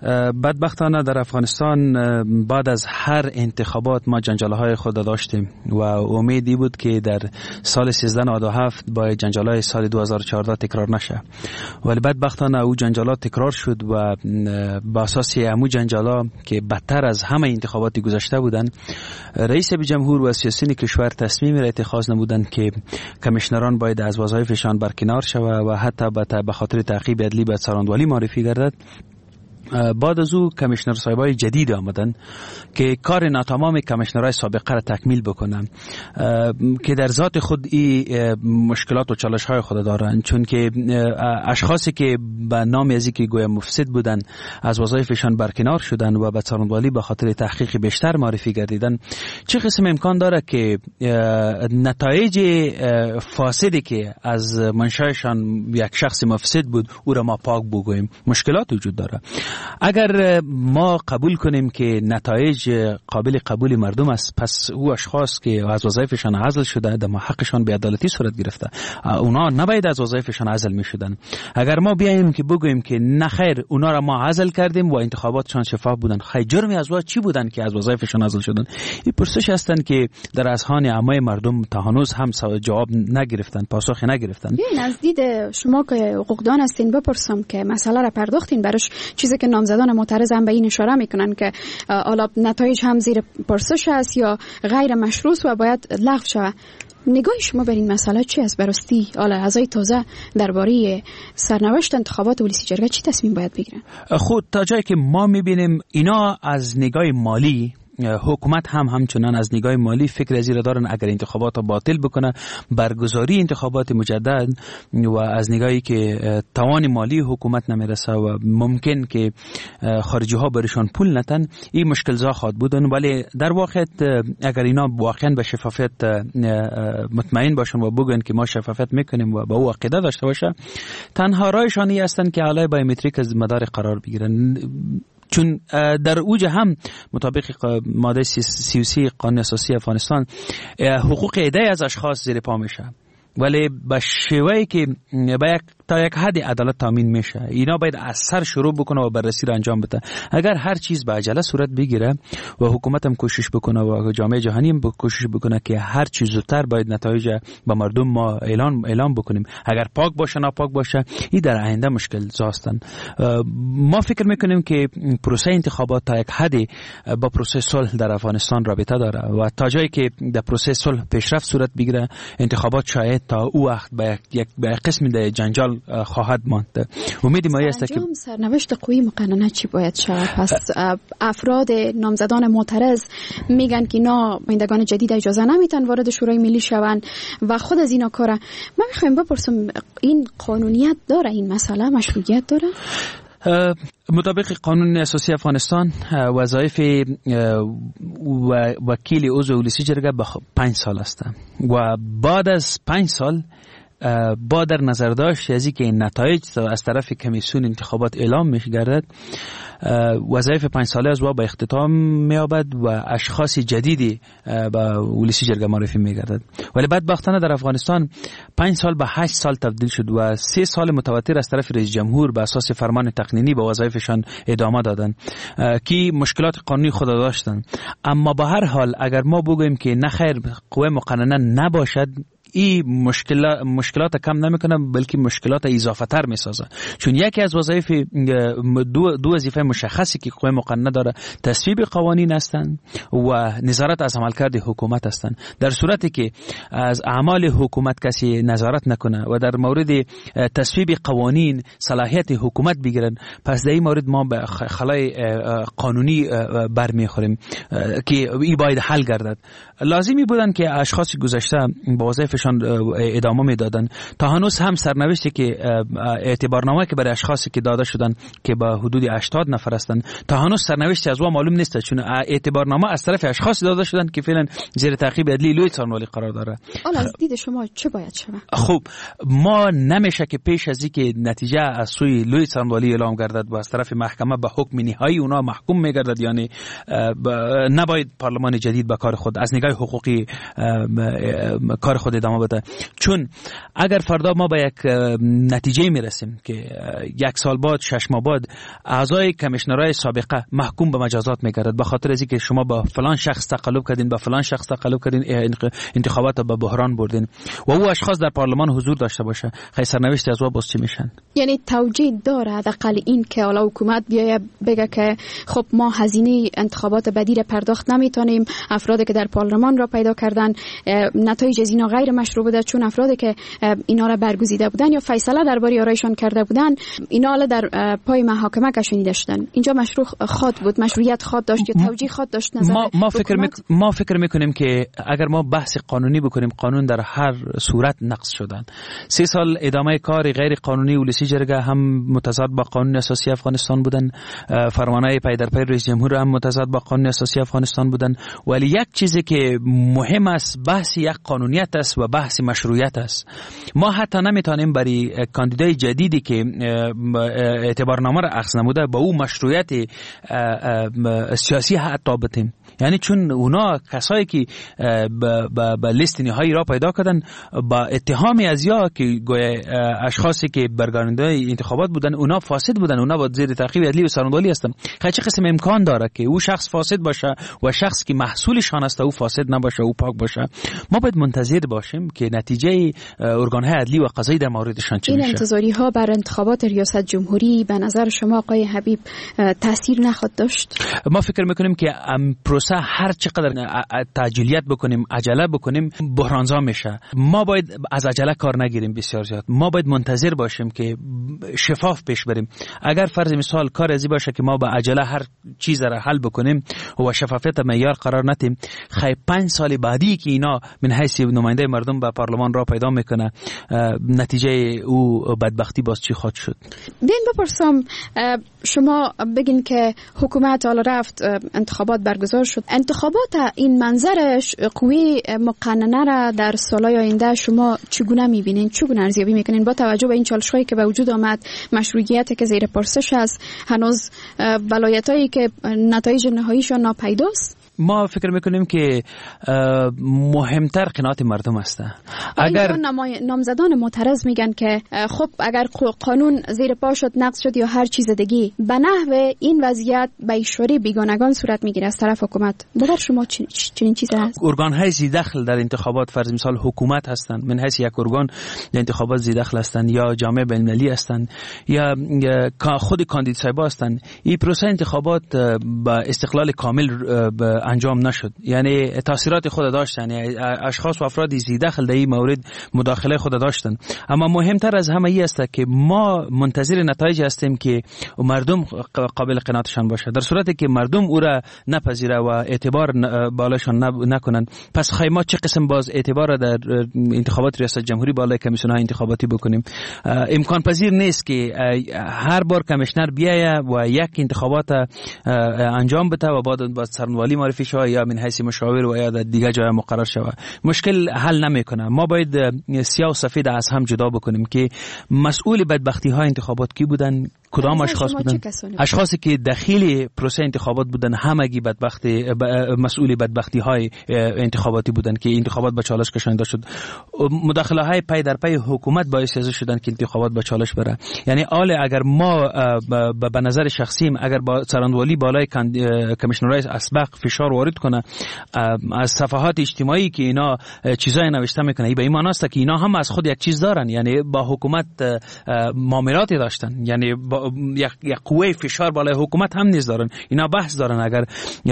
بدبختانه در افغانستان بعد از هر انتخابات ما جنجال‌های خود داشتیم و امیدی بود که در سال سیزده نود و هفت با جنجال‌های سال دو هزار و چهارده تکرار نشه، ولی بدبختانه او جنجالات تکرار شد و با اساس همو جنجالا که بدتر از همه انتخابات گذشته بودن، رئیس جمهور و سیاسیون کشور تصمیم را اتخاذ نمودند که کمیشنران باید از وظایفشان برکنار شوند و حتی به خاطر تعقیب عدلی به سراندوالی معرفی گردد. بعد از او کمیشنر صاحبای جدید آمدن که کار ناتمام کمیشنرهای سابقه را تکمیل بکنن که در ذات خود این مشکلات و چالش های خود دارن، چون که اشخاصی که به نام از که گویا مفسد بودن از وظایفشان برکنار شدن و به سراندوالی به خاطر تحقیق بیشتر معرفی گردیدن، چه قسم امکان داره که نتایج فاسدی که از منشأشان یک شخص مفسد بود او را ما پاک بگوییم؟ مشکلات وجود داره. اگر ما قبول کنیم که نتایج قابل قبول مردم است، پس او اشخاص که از وظایفشان عزل شده در حقشان بی‌عدالتی صورت گرفته، اونا نباید از وظایفشان عزل میشدن. اگر ما بیایم که بگوییم که نخیر اونا را ما عزل کردیم و انتخاباتشان شفاف بودن، خیر جرمی از وا چی بودن که از وظایفشان عزل شدن؟ این پرسش هستند که در اذهان عامه مردم تا هنوز هم جواب نگرفتن، پاسخ نگرفتن.
این از دید شما که حقوقدان هستین بپرسم که مسئله را پرداختین برش، چیزی که نامزدان معترض هم به این اشاره میکنن که حالا نتایج هم زیر پرسش است یا غیر مشروط و باید لغو شود. نگاه شما بر این مسئله چی است؟ براستی حالا اعضای تازه درباره سرنوشت انتخابات ولسی جرگه چی تصمیم باید بگیرن؟
خود تا جایی که ما میبینیم اینا از نگاه مالی، حکومت هم همچنان از نگاه مالی فکر از این دارن اگر انتخابات را باطل بکنه، برگزاری انتخابات مجدد و از نگاهی که توان مالی حکومت نمیرسه و ممکن که خارجی ها برشان پول نتن، این مشکل زا خواهد بودن. ولی در واقع اگر اینا واقعا به شفافیت مطمئن باشن و بگن که ما شفافیت میکنیم و به او عقیده داشته باشه، تنها راهشان این هستن که علی بایومتریک از مدار قرار بگیرن، چون در اوج هم مطابق ماده سی و سی قانون اساسی افغانستان حقوق عده از اشخاص زیر پا میشه، ولی به شیوهی که با یک تا یک حد عدالت تامین میشه. اینا باید از سر شروع بکنه و بررسی را انجام بده. اگر هر چیز به عجله صورت بگیره و حکومت هم کوشش بکنه و جامعه جهانی هم کوشش بکنه که هر چیز زودتر باید نتایج به مردم ما اعلان اعلان بکنیم، اگر پاک باشه ناپاک باشه، این در آینده مشکل زاستن. ما فکر میکنیم که پروسه انتخابات تا یک حدی با پروسه صلح در افغانستان رابطه داره و تا جایی که در پروسه صلح پیشرفت صورت بگیره، انتخابات شاید تا او وقت به یک به قسم در جنجال خواهد ماند. امید ما است که
سرنوشت قوی مقننه چی باید شود؟ پس افراد نامزدان معترض میگن که اینا مایندگان جدید اجازه نمیتن وارد شورای ملی شوند و خود از اینا کاره. من میخوایم بپرسم این قانونیت داره؟ این مسئله مشروعیت داره؟
مطابق قانون اساسی افغانستان وظایف وکیل عضو ولسی جرگه به پنج سال است و بعد از پنج سال با در نظر داشت از اینکه نتایج از طرف کمیسیون انتخابات اعلام می‌گردد، وظایف پنج ساله از او به اختتام می‌یابد و اشخاص جدیدی به ولسی جرگه معرفی می‌گردد. ولی بدبختانه در افغانستان پنج سال به هشت سال تبدیل شد و سه سال متواتر از طرف رئیس جمهور به اساس فرمان تقنینی به وظایفشان ادامه دادند که مشکلات قانونی خود داشتند. اما به هر حال اگر ما بگوییم که نخیر قوه مقننه نباشد، این مشکلات مشکلات کم نمیکنه بلکه مشکلات اضافه تر میسازه، چون یکی از وظایف دو دو وظیفه مشخصی که قوه مقننه داره تصویب قوانین هستند و نظارت از عملکرد حکومت هستند. در صورتی که از اعمال حکومت کسی نظارت نکنه و در مورد تصویب قوانین صلاحیت حکومت بگیرن، پس در این مورد ما به خلای قانونی برمیخوریم که این باید حل گردد. لازمی بودن که اشخاص گذشته با وظایف ادامه میدادن. تا هنوز هم سرنوشتی که اعتبارنامه که برای اشخاصی که داده شدن که با حدود هشتاد نفر هستند، تا هنوز سرنوشتی از او معلوم نیست، چون اعتبارنامه از طرف اشخاصی داده شدن که فعلا زیر تعقیب عدلی لوی څارنوالي قرار داره.
حالا از دید شما چه باید شود؟
خب ما نمیشه که پیش از اینکه نتیجه از سوی لوی څارنوالي اعلام گردد و از طرف محکمه به حکم نهایی اونا محکوم میگردد، یعنی نباید پارلمان جدید به کار خود از نگاه حقوقی کار خود ادامه بده. چون اگر فردا ما به یک نتیجه میرسیم که یک سال بعد شش ماه بعد اعضای کمیشنرای سابقه محکوم به مجازات میگردد به خاطر اینکه شما با فلان شخص تقلب کردین، با فلان شخص تقلب کردین، انتخابات به بحران بردین و او اشخاص در پارلمان حضور داشته باشه، خیلی سرنوشت از او باز چی میشن؟
یعنی توجیه داره حداقل این که حالا حکومت بیایه بگه که خب ما هزینه انتخابات بدیل پرداخت نمیتونیم، افرادی که در پارلمان را پیدا کردن نتایج از اینا غیر مشروع بوده، چون افرادی که اینا را برگزیده بودن یا فیصله درباره آرایشان کرده بودن اینا حالا در پای محاکمه کشانیده شدن. اینجا مشروع خود بود، مشروعیت خود داشت یا توجیه خود داشت نظر
ما ما فکر میک... ما فکر میکنیم که اگر ما بحث قانونی بکنیم، قانون در هر صورت نقض شدن. سه سال ادامه کار غیر قانونی ولسی جرگه هم متضاد با قانون اساسی افغانستان بودن، فرمانهای پی در پی رئیس جمهور هم متضاد با قانون اساسی افغانستان بودن. ولی یک چیزی که مهم است بحث یک قانونیت است و بحث مشروعیت است. ما حتی نمیتونیم برای کاندیدای جدیدی که اعتبارنامه را اخذ نموده با او مشروعیت سیاسی حتی بتیم، یعنی چون اونا کسایی که به لیست نهایی را پیدا کردن با اتهامی از یا که گویا اشخاصی که برگزیدنده انتخابات بودن اونا فاسد بودن، اونا با زیر تعقیب عدلی و سرنوالی هستن. خیلی چه قسم امکان داره که او شخص فاسد باشه و شخص که محصولشان است او فاسد نباشه، او پاک باشه؟ ما باید منتظر باشیم که نتیجه ارگان‌های عدلی و قضایی در موردشان چه میشه.
این انتظاری‌ها بر انتخابات ریاست جمهوری به نظر شما آقای حبیب تاثیر نخواهد داشت؟
ما فکر میکنیم که پروسه هر چقدر تعجیلیت بکنیم، عجله بکنیم، بحرانزا میشه. ما باید از عجله کار نگیریم بسیار زیاد. ما باید منتظر باشیم که شفاف پیش بریم. اگر فرض مثال کار ازی باشه که ما با عجله هر چیز را حل بکنیم و شفافیت معیار قرار ندیم، خیلی پنج سال بعدی که اینا من حیث نماینده مردم به پارلمان را پیدا میکنه، نتیجه او بدبختی باز چی خواهد شد؟
دین بپرسم، شما بگین که حکومت حالا رفت انتخابات برگزار شد، انتخابات این منظرش قوی مقننه را در سالهای آینده شما چگونه میبینین، چگونه ارزیابی میکنین با توجه به این چالش‌هایی که به وجود آمد، مشروعیتی که زیر پرسش است، هنوز ولایتایی که نتایج نهاییشان ناپیداست؟
ما فکر میکنیم که مهمتر قناعت مردم است.
اگر نامزدان معترض میگن که خب اگر قانون زیر پا شد، نقض شد یا هر چیز دیگه، به نحو این وضعیت به اشاره بیگانگان صورت میگیره از طرف حکومت، باور شما چنین چیزی هست؟
ارگان های زی دخل در انتخابات، فرض مثال حکومت هستند، من حیث یک ارگان در انتخابات زی دخل هستند، یا جامعه بین المللی هستند، یا خود کاندید صاحبا هستند. این پروسه انتخابات با استقلال کامل انجام نشد، یعنی تاثیرات خود داشتن، یعنی اشخاص و افرادی زی دخل در این مورد مداخله خود داشتن. اما مهمتر از همه ای است که ما منتظر نتایج هستیم که مردم قابل قناعتشان باشه. در صورتی که مردم او را نپذیره و اعتبار بالاشان نکنند، پس خیلی ما چه قسم باز اعتبار در انتخابات ریاست جمهوری بالای کمیسیون های انتخاباتی بکنیم؟ امکان پذیر نیست که هر بار کمیشنر بیایه و یک انتخابات انجام بده و بعد با سرنوالی معرفی شود یا من حیث مشاور و یا در دیگه جای مقرر شود. مشکل حل نمیکنه. ما باید سیاه و سفید از هم جدا بکنیم که مسئول بدبختی های انتخابات کی بودن، کدام اشخاص بودن. اشخاصی که داخل پروسه انتخابات بودن همگی بدبخت مسئول بدبختی های انتخاباتی بودن که انتخابات به چالش کشانده شد. مداخله های پی در پی حکومت باعث شدن که انتخابات به چالش بره. یعنی آل اگر ما به نظر شخصیم اگر با سرنوالی بالای کمیشنرای اسبق فشار وارد کنه از صفحات اجتماعی که اینا چیزای نوشته میکنه، این به این معنی است که اینا هم از خود یک چیز دارن، یعنی با حکومت معاملاتی داشتن، یعنی با یک یک قوه فشار بالای حکومت هم نیز دارن. اینا بحث دارن اگر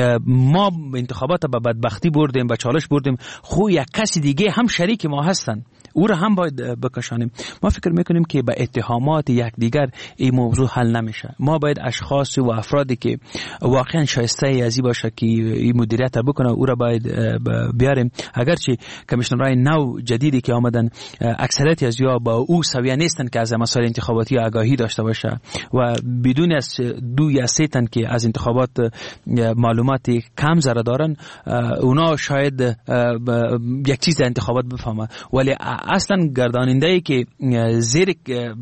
ما انتخابات به بدبختی بردیم، به چالش بردیم، خو یک کسی دیگه هم شریک ما هستن، او را هم باید بکشانیم. ما فکر میکنیم که به اتهامات یک دیگر این موضوع حل نمیشه. ما باید اشخاص و افرادی که واقعا شایسته ازی باشه که این مدیریت بکنه او را باید بیاریم. اگرچه کمیشنرای نو جدیدی که آمدن اکثریت از یا با او سویه نیستن که از مسائل انتخاباتی آگاهی داشته باشه و بدون از دو یا سه تن که از انتخابات معلومات کم زره دارن، اونا شاید یک چیز انتخابات بفهمه، ولی اصلا گرداننده که زیر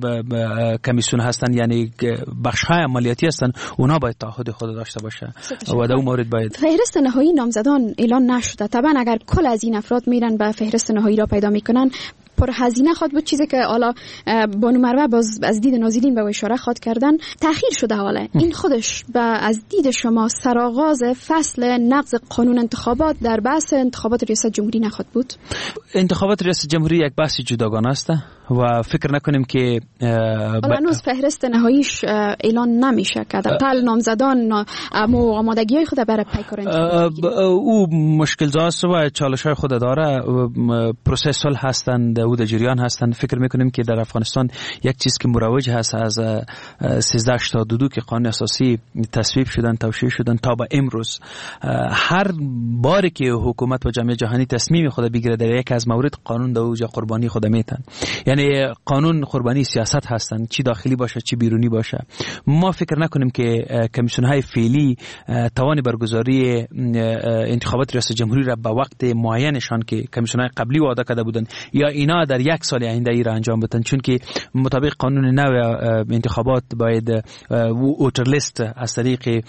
کمیسیون هستن، یعنی بخش‌های عملیاتی هستن، اونا باید تعهد خود داشته باشه و در اون مورد باید.
فهرست نهایی نامزدان اعلان نشده. طبعا اگر کل از این افراد میرن به فهرست نهایی را پیدا میکنن، پر هزینه خواد بود، چیزی که حالا بانو مروه باز از دید ناظرین به اشاره خواد کردن تأخیر شده. حالا این خودش به از دید شما سرآغاز فصل نقض قانون انتخابات در بحث انتخابات ریاست جمهوری نخواد بود؟
انتخابات ریاست جمهوری یک بحث جداگانه است و فکر نکنیم که
حالا هنوز فهرست نهاییش اعلان نمیشه که حداقل نامزدان آمادگی‌های خود برای پیکار انتخابات
او مشکل زاست و چالش‌های خود داره، پروسه صلح هستند و در جریان هستند. فکر میکنیم که در افغانستان یک چیز که مروج هست از سیزده هشتاد و دو که قانون اساسی تصویب شدن، توشیح شدن تا به امروز، هر باری که حکومت و جامعه جهانی تصمیم خود بگیره در یک از مورد قانون در اوج قربانی خود میتن. یعنی یعنی قانون قربانی سیاست هستند، چی داخلی باشه چی بیرونی باشه. ما فکر نکنیم که کمیسیون های فعلی توان برگزاری انتخابات ریاست جمهوری را به وقت معینشان که کمیسیون های قبلی وعده کرده بودن یا اینا در یک سال آینده ای را انجام بدن، چون که مطابق قانون نو انتخابات باید ووتر لیست از طریق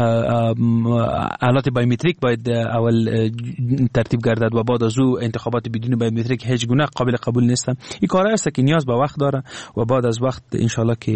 آلات بایومتریک باید اول ترتیب گردد و بعد از او انتخابات بدون بایومتریک هیچ گونه قابل قبول نیستن. این کار است که نیاز به وقت داره و بعد از وقت انشالله که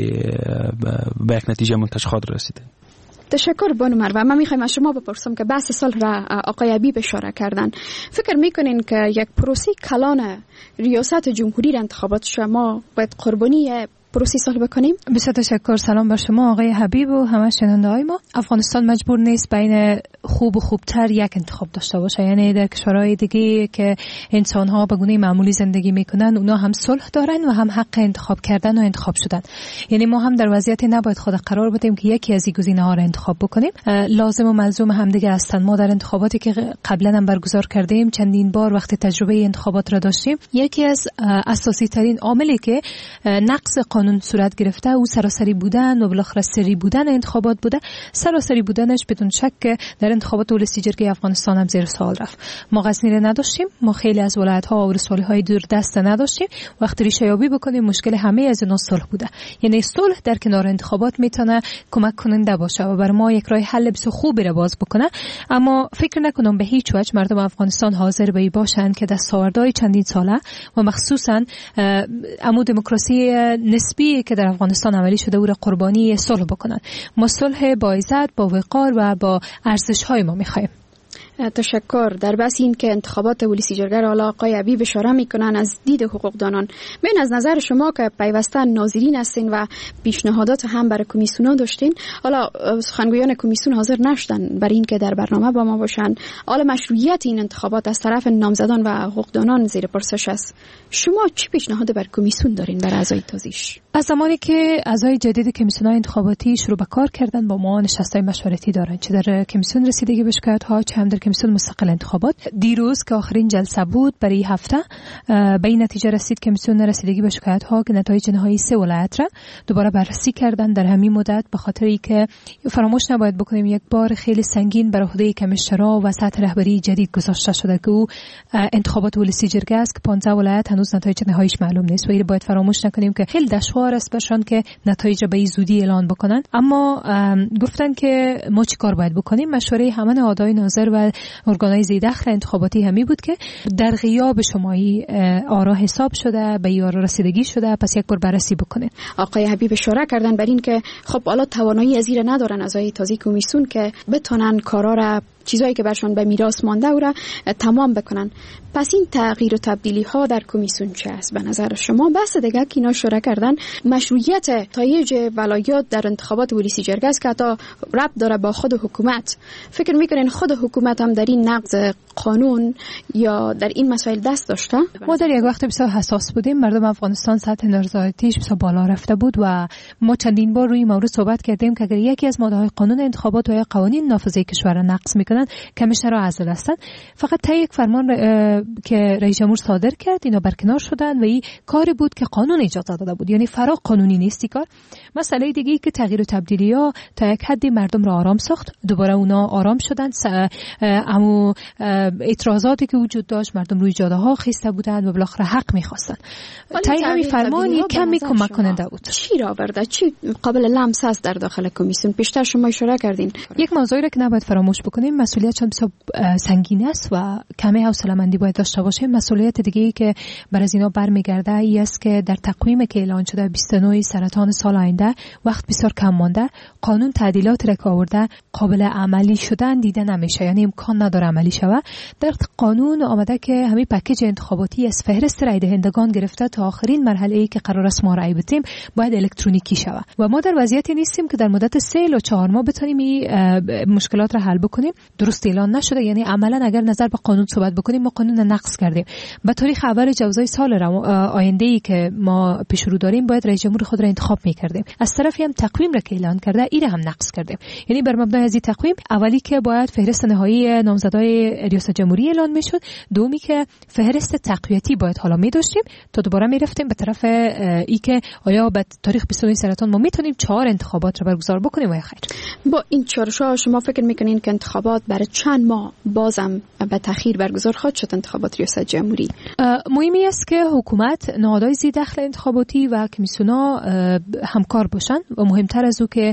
به یک نتیجه منتج خواهد رسید.
تشکر بانو مروه. من میخوایم از شما بپرسم که بحث صلح را آقای حبیب اشاره کردن. فکر میکنین که یک پروسه کلان ریاست جمهوری را انتخابات شما باید قربانی پروسه صلح بکنیم؟
بسیار تشکر. سلام بر شما آقای حبیب و همه شنونده های ما. افغانستان مجبور نیست بین خوب و خوبتر یک انتخاب داشته باشه. یعنی در کشورهای دیگه که انسان ها به گونه معمولی زندگی میکنن اونا هم صلح دارن و هم حق انتخاب کردن و انتخاب شدن. یعنی ما هم در وضعیتی نباید خود قرار بدیم که یکی از این گزینه ها را انتخاب بکنیم. لازم و ملزوم هم دیگه هستن. ما در انتخاباتی که قبلا هم برگزار کردیم چندین بار وقتی تجربه انتخابات را داشتیم، یکی از اساسی ترین عاملی که نقض قانون صورت گرفته او سراسری بودن و بالاخره سری بودن انتخابات بوده. سراسری بودنش بدون شک در انتخابات ولسی جرگه افغانستان هم زیر سوال رفت. ما غزنی را نداشتیم، ما خیلی از ولایت ها و ولسوالی های دور دست نداشتیم. وقتی ریشه یابی بکنیم مشکل همه از اینا صلح بوده. یعنی صلح در کنار انتخابات میتونه کمک کننده باشه و برای ما یک راه حل بسیار خوبی را باز بکنه. اما فکر نکنم به هیچ وجه مردم افغانستان حاضر به این باشن که دستاوردهای چندین ساله و مخصوصا امو دموکراسی نسبی که در افغانستان عملی شده او را قربانی صلح بکنن. ما صلح با عزت، با وقار و با ارزش‌های ما می‌خوایم.
تشکر. در بحث این که انتخابات ولسی جرگه را آقای حبیب اشاره میکنن از دید حقوقدانان، ببین از نظر شما که پیوسته ناظرین هستین و پیشنهادات هم برای کمیسیون داشتین، حالا سخنگویان کمیسیون حاضر نشدن برای این که در برنامه با ما باشن، حالا مشروعیت این انتخابات از طرف نامزدان و حقوقدانان زیر پرسش است. شما چی پیشنهاد بر کمیسیون دارین برای اعضای تازیش؟
از زمانی که اعضای جدید کمیسیون انتخاباتی شروع به کار کردن با ما نشستای مشورتی دارن، چه در کمیسیون رسیدگی به شکایت‌ها چه هم در کمیسیون مستقل انتخابات. دیروز که آخرین جلسه بود برای هفته به این نتیجه رسید کمیسیون رسیدگی به شکایت‌ها که نتایج نهایی سه ولایت را دوباره بررسی کردن در همین مدت، به خاطر اینکه فراموش نباید بکنیم یک بار خیلی سنگین بر عهده کمیشنرها و سطح رهبری جدید گذاشته شده که او انتخابات ولسی جرگه است که پانزده ولایت هنوز نتایج نهاییش معلوم نیست و این باید فراموش نکنیم که خیلی دشوار است برشان که نتایج را به این زودی اعلان بکنن. اما گفتن که ما چی کار باید بکنیم. مشوره همه اعضای ناظر و ارگانهای ذی‌دخل انتخاباتی همی بود که در غیاب شمایی آرا حساب شده، به آرا رسیدگی شده، پس یک بار بررسی بکنید.
آقای حبیب اشاره کردن بر این که خب حالا توانایی از این ندارن اعضای تازی کمیسیون که بتونن کارا را، چیزایی که برشان به میراث مانده او را تمام بکنن. پس این تغییر و تبدیلی ها در کمیسیون چه است به نظر شما؟ بحث دیگه که اینا اشاره کردن مشروعیت تایید ولایات در انتخابات ولسی جرگه است که حتی ربط داره با خود حکومت. فکر میکنین خود حکومت هم در این نقض قانون یا در این مسائل دست داشته؟
ما در یک وقت بسیار حساس بودیم. مردم افغانستان سطح نارضایتیش بسیار بالا رفته بود و ما چندین بار روی مورد صحبت کردیم که اگر یکی از ماده‌های قانون انتخابات و یا قوانین نافذه کشور نقض میکنن کمیشنرها عزل هستن. فقط تا یک فرمان که رئیس جمهور صادر کرد اینا برکنار شدن و این کاری بود که قانون اجازه داده بود، یعنی فرا قانونی نیست کار. مسئله دیگه که تغییر و تبدیلی ها تا یک حدی مردم را آرام ساخت، دوباره اونا آرام شدن. اما اعتراضاتی که وجود داشت مردم روی جاده ها خیسته بودند و بالاخره حق می‌خواستند. تا همین فرمانی کمی کمک کننده بود.
چی را برده؟ چی قابل لمس است در داخل کمیسیون؟ پیشتر شما اشاره کردین
یک موضوعی را که نباید فراموش بکنیم، مسئولیت چون بسیار سنگین است و کمی حوصله‌مندی باید داشته باشیم. مسئولیت دیگه‌ای که بر از اینا برمیگرده ای است که در تقویم که اعلان شده بیست و نه سرطان سال آینده وقت بسیار کم مانده، قانون تعدیلات را که آورده قابل عملی شدن دیده نمیشه، یعنی امکان نداره عملی شود. در قانون آمده که همین پکیج انتخاباتی از فهرست رای دهندگان گرفته تا آخرین مرحله ای که قرار است ما رای بدیم باید الکترونیکی شود و ما در وضعیتی نیستیم که در مدت سه الی چهار ماه بتونیم این مشکلات را حل بکنیم. درست اعلان نشده، یعنی عملا اگر نظر به قانون صحبت بکنیم ما قانون نقض کردیم. به تاریخ اول جوزای سال آینده ای که ما پیش رو داریم باید رئیس جمهور خود را انتخاب می‌کردیم. از طرفی هم تقویم را که اعلان کرده این هم نقض کردیم. یعنی بر مبنای از این تقویم اولی که باید فهرست نهایی نامزدای ریاست ریاست جمهوری اعلان میشد، دومی که فهرست تقویتی باید حالا می داشتیم تا دوباره می رفتیم به طرف ای که آیا به تاریخ بیست و نه سرطان ما میتونیم چهار انتخابات رو برگزار بکنیم یا خیر.
با این چارچوب شما فکر میکنین که انتخابات برای چند ماه بازم به تاخیر برگزار خواهد شد انتخابات ریاست جمهوری؟
مهمی است که حکومت نهادهای ذی دخل انتخاباتی و کمیسیون‌ها همکار باشن و مهمتر از او که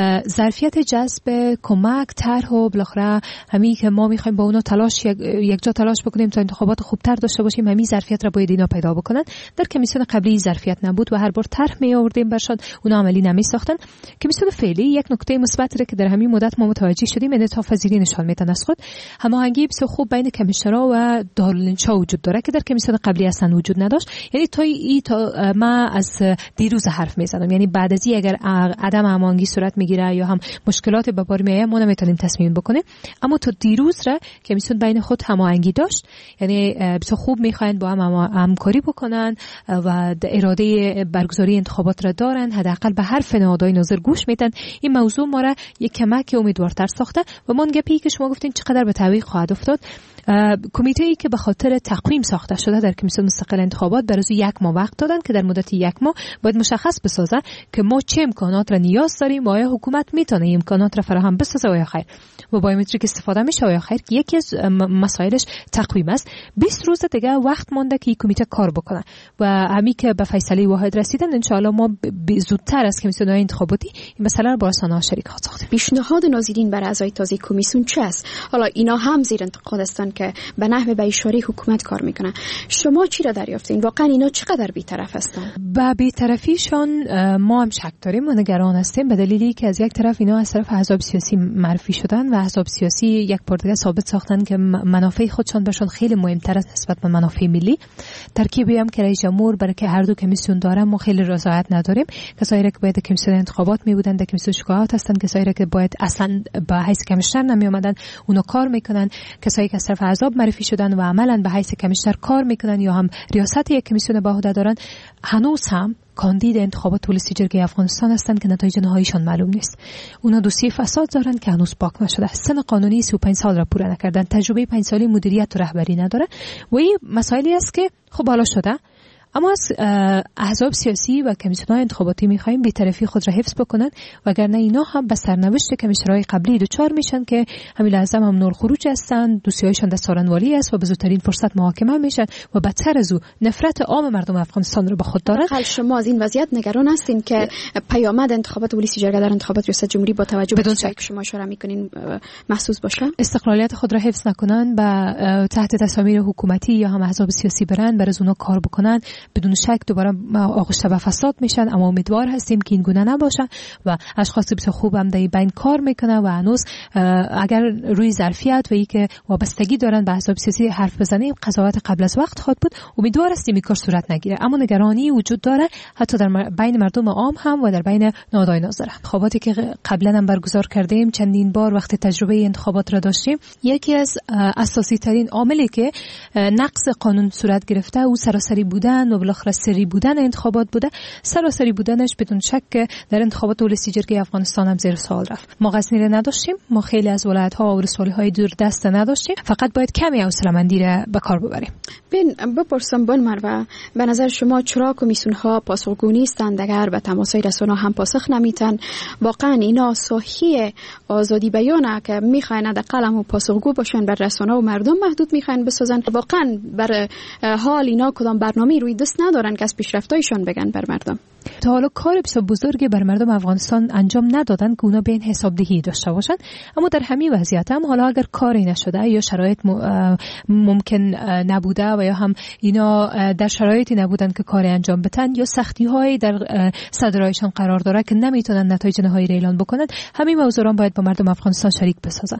ظرفیت جذب کمک طرح و بالاخره همین که ما میخوایم با اونا تلاش یک جا تلاش بکنیم تا انتخابات خوبتر داشته باشیم، همین ظرفیت را باید اینا پیدا بکنن. در کمیسیون قبلی ظرفیت نبود و هر بار طرح می آوردیم برشان اونا عملی نمی ساختن. کمیسیون فعلی یک نکته مثبت را که در همین مدت ما متوجه شدیم انعطاف پذیری نشان میدن از خود. هماهنگی بسیار خوب بین کمیسیون‌ها و دارالانشا وجود داره که در کمیسیون قبلی اصلا وجود نداشت. یعنی تا ای تا ما از دیروز حرف میزنم، یعنی بعد از این اگر عدم هماهنگی صورت میگیره یا هم مشکلات به بار میاد ما نمیتونیم تصمیم بکنیم، اما تا دیروز را کمیسیون بین خود هماهنگی داشت، یعنی بسیار خوب میخواین با هم همکاری بکنن و اراده برگزاری انتخابات را دارن، حداقل به حرف نهادهای ناظر گوش میدن. این موضوع ما را یک کمک امیدوارتر ساخته و من گپی که شما گفتین چقدر به تعویق خواهد افتاد. کمیته ای که به خاطر تقویم ساخته شده در کمیسیون مستقل انتخابات برای یک ماه وقت دادن که در مدت یک ماه باید مشخص بسازه که ما چه امکانات را نیاز داریم و آیا حکومت میتونه این امکانات را فراهم بسازه و یا خیر و بایومتریک استفاده میشه و یا خیر، که یکی از مسائلش تقویم است. بیست روز دیگه وقت مونده که این کمیته کار بکنه و همین که به فیصله واحد رسیدن ان شاء الله ما زودتر از کمیسیون مسئولیت این مسئله رو با رسانه‌ها شریک خواهیم ساخت.
پیشنهاد ناظرین برای اعضای تازه کمیسیون چه است؟ حالا اینا هم زیر انتقاد هستند که به نحو به اشاره حکومت کار میکنن. شما چی را دریافتین؟ واقعا اینا چقدر بی‌طرف هستن؟
با بی‌طرفیشان ما هم شک داریم و نگران هستیم، به دلیلی که از یک طرف اینا از طرف احزاب سیاسی معرفی شدن و احزاب سیاسی یک بار دیگه ثابت ساختن که منافع خودشان برشان خیلی مهمتر است نسبت به منافع ملی. ترکیبی هم که رئیس جمهور برای که هر دو کمیسیون داره ما خیلی رضایت نداریم. کسایی که باید کمیسیون انتخابات می بودن در کمیسیون شکایات هستن، کسایی که باید اصلا به حیث کمیشنر نمی اومدن اونا کار میکنن، کسایی که از طرف احزاب معرفی شدن و عملاً به حیث کمیشنر کار میکنن یا هم ریاست یک کمیسیون به عهده دارن، هنوز هم کاندید انتخابات ریاست جمهوری افغانستان هستند که نتایج نهاییشان معلوم نیست. اونا دوسیه فساد دارن که هنوز پاک نشده. سن قانونی سی و پنج سال را پوره نکردن، تجربه پنج سالی مدیریت و رهبری نداره و این مسائلی است که خب حالا شده. اما از احزاب سیاسی و کمیسیون‌های انتخاباتی می‌خوایم بی‌طرفی خود را حفظ بکنن وگرنه اینا هم به سرنوشت کمیسیون‌های قبلی دچار میشن که همین لحظه ممنوع خروج هستند، دوسیه‌هایشان دستاورانوالی است و به زودترین فرصت محاکمه میشن و بدتر از او نفرت عام مردم افغانستان رو به خود دارن.
حال شما از این وضعیت نگران هستین که پیامد انتخابات ریاست جمهوری در انتخابات ریاست جمهوری با توجه به چیزی که شما اشاره می‌کنین محسوس باشه؟ استقلالیت
خود را حفظ نکنن و تحت تصامیر حکومتی یا هم احزاب سیاسی برن برای اونها کار بکنن، بدون شک دوباره آغشته به فساد میشن. اما امیدوار هستیم که این گونه نباشه و اشخاص بسیار خوب هم در بین کار میکنن و هنوز اگر روی ظرفیت و ای که وابستگی دارن به احزاب سیاسی حرف بزنیم قضاوت قبل از وقت خواهد بود. امیدوار هستیم این کار صورت نگیره، اما نگرانی وجود داره حتی در بین مردم عام هم و در بین نهادهای ناظر. انتخاباتی که قبلا هم برگزار کردیم چندین بار وقت تجربه انتخابات را داشتیم، یکی از اساسی ترین عاملی که نقض قانون صورت گرفته او سراسری بودن و بالاخره سری بودن انتخابات بوده. سراسری بودنش بدون شک در انتخابات ریاست جمهوری افغانستان هم زیر سوال رفت. ما غزنی را نداشتیم، ما خیلی از ولایت‌ها و ولسوالی‌های دور دست نداشتیم، فقط باید کمی حوصله‌مندی را به کار ببریم.
ببین بپرسم بان مروه، به نظر شما چرا کمیسیون‌ها پاسخگو نیستند اگر به تماس‌های رسانه‌ها هم پاسخ نمیتن؟ واقعا اینا صحیح آزادی بیانه که میخواین در قلم و پاسخگو باشن بر رسانه و مردم محدود میخواین بسازن؟ واقعا بر حال اینا کدام برنامه‌ای روی دست ندارن که از پیشرفتایشان بگن بر مردم؟
تا حالا کار بسیار بزرگی بر مردم افغانستان انجام ندادن که اونا به این حسابدهی داشته باشن. اما در همین وضعیت هم حالا اگر کاری نشده یا شرایط ممکن نبوده و یا هم اینا در شرایطی نبودن که کاری انجام بدن یا سختی‌هایی در صدرایشان قرار داره که نمیتونن نتایج نهایی را اعلان بکنن، همین موضوعا باید با مردم افغانستان شریک بسازن.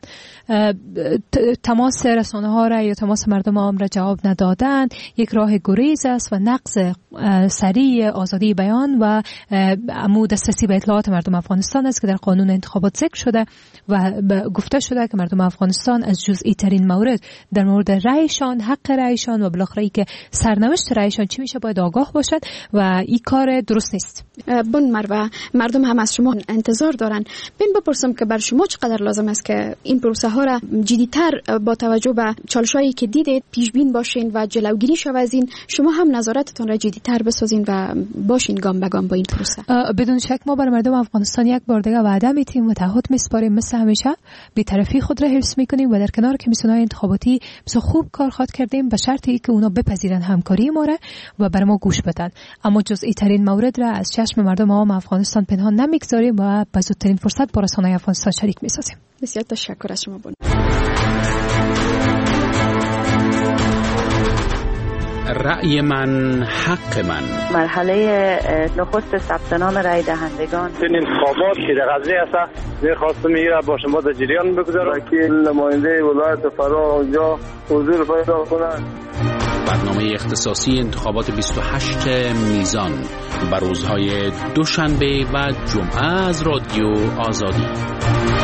تماس رسانه‌ها را یا تماس مردم عام را جواب ندادن یک راه گریز است و نقض سریع آزادی بیان و امو دسترسی به اطلاعات مردم افغانستان است که در قانون انتخابات ذکر شده و گفته شده که مردم افغانستان از جزئی ترین مورد در مورد رأیشان، حق رأیشان و بالاخره که سرنوشت رأیشان چی میشه باید آگاه باشد و این کار درست نیست.
بون مروه، مردم هم از شما انتظار دارن. بین بپرسم که بر شما چقدر لازم است که این پروسه ها را جدی‌تر با توجه به چالش‌هایی که دیدید پیش بین باشین و جلوگیری شود از این، شما هم نظارتتون را جدی‌تر بسازین و باشین گام به گام با این پروسه.
بدون شک ما بر مردم افغانستان یک بار دیگه وعده میتیم و تعهد میسپاریم مثل همیشه بی‌طرفی خود را حفظ میکنیم و در کنار کمیسیون‌های انتخاباتی بسیار خوب کار خواد کردیم به شرطی که اونا بپذیرن همکاری ما را و بر ما گوش بدن. اما جزئی ترین مورد را از چشم مردم عام افغانستان پنهان نمیگذاریم و به زودترین فرصت با رسانه‌های افغانستان شریک میسازیم.
بسیار تشکر از شما. بود
رأی من حق من.
مرحله نخست ثبت نام رأی دهندگان
این انتخابات که در قضیه است درخواست میگیره با شما در جریان بگذارم. وکیل نماینده ولایت فرا اونجا حضور پیدا کنند.
برنامه اختصاصی انتخابات بیست و هشت میزان بر روزهای دوشنبه و جمعه از رادیو آزادی.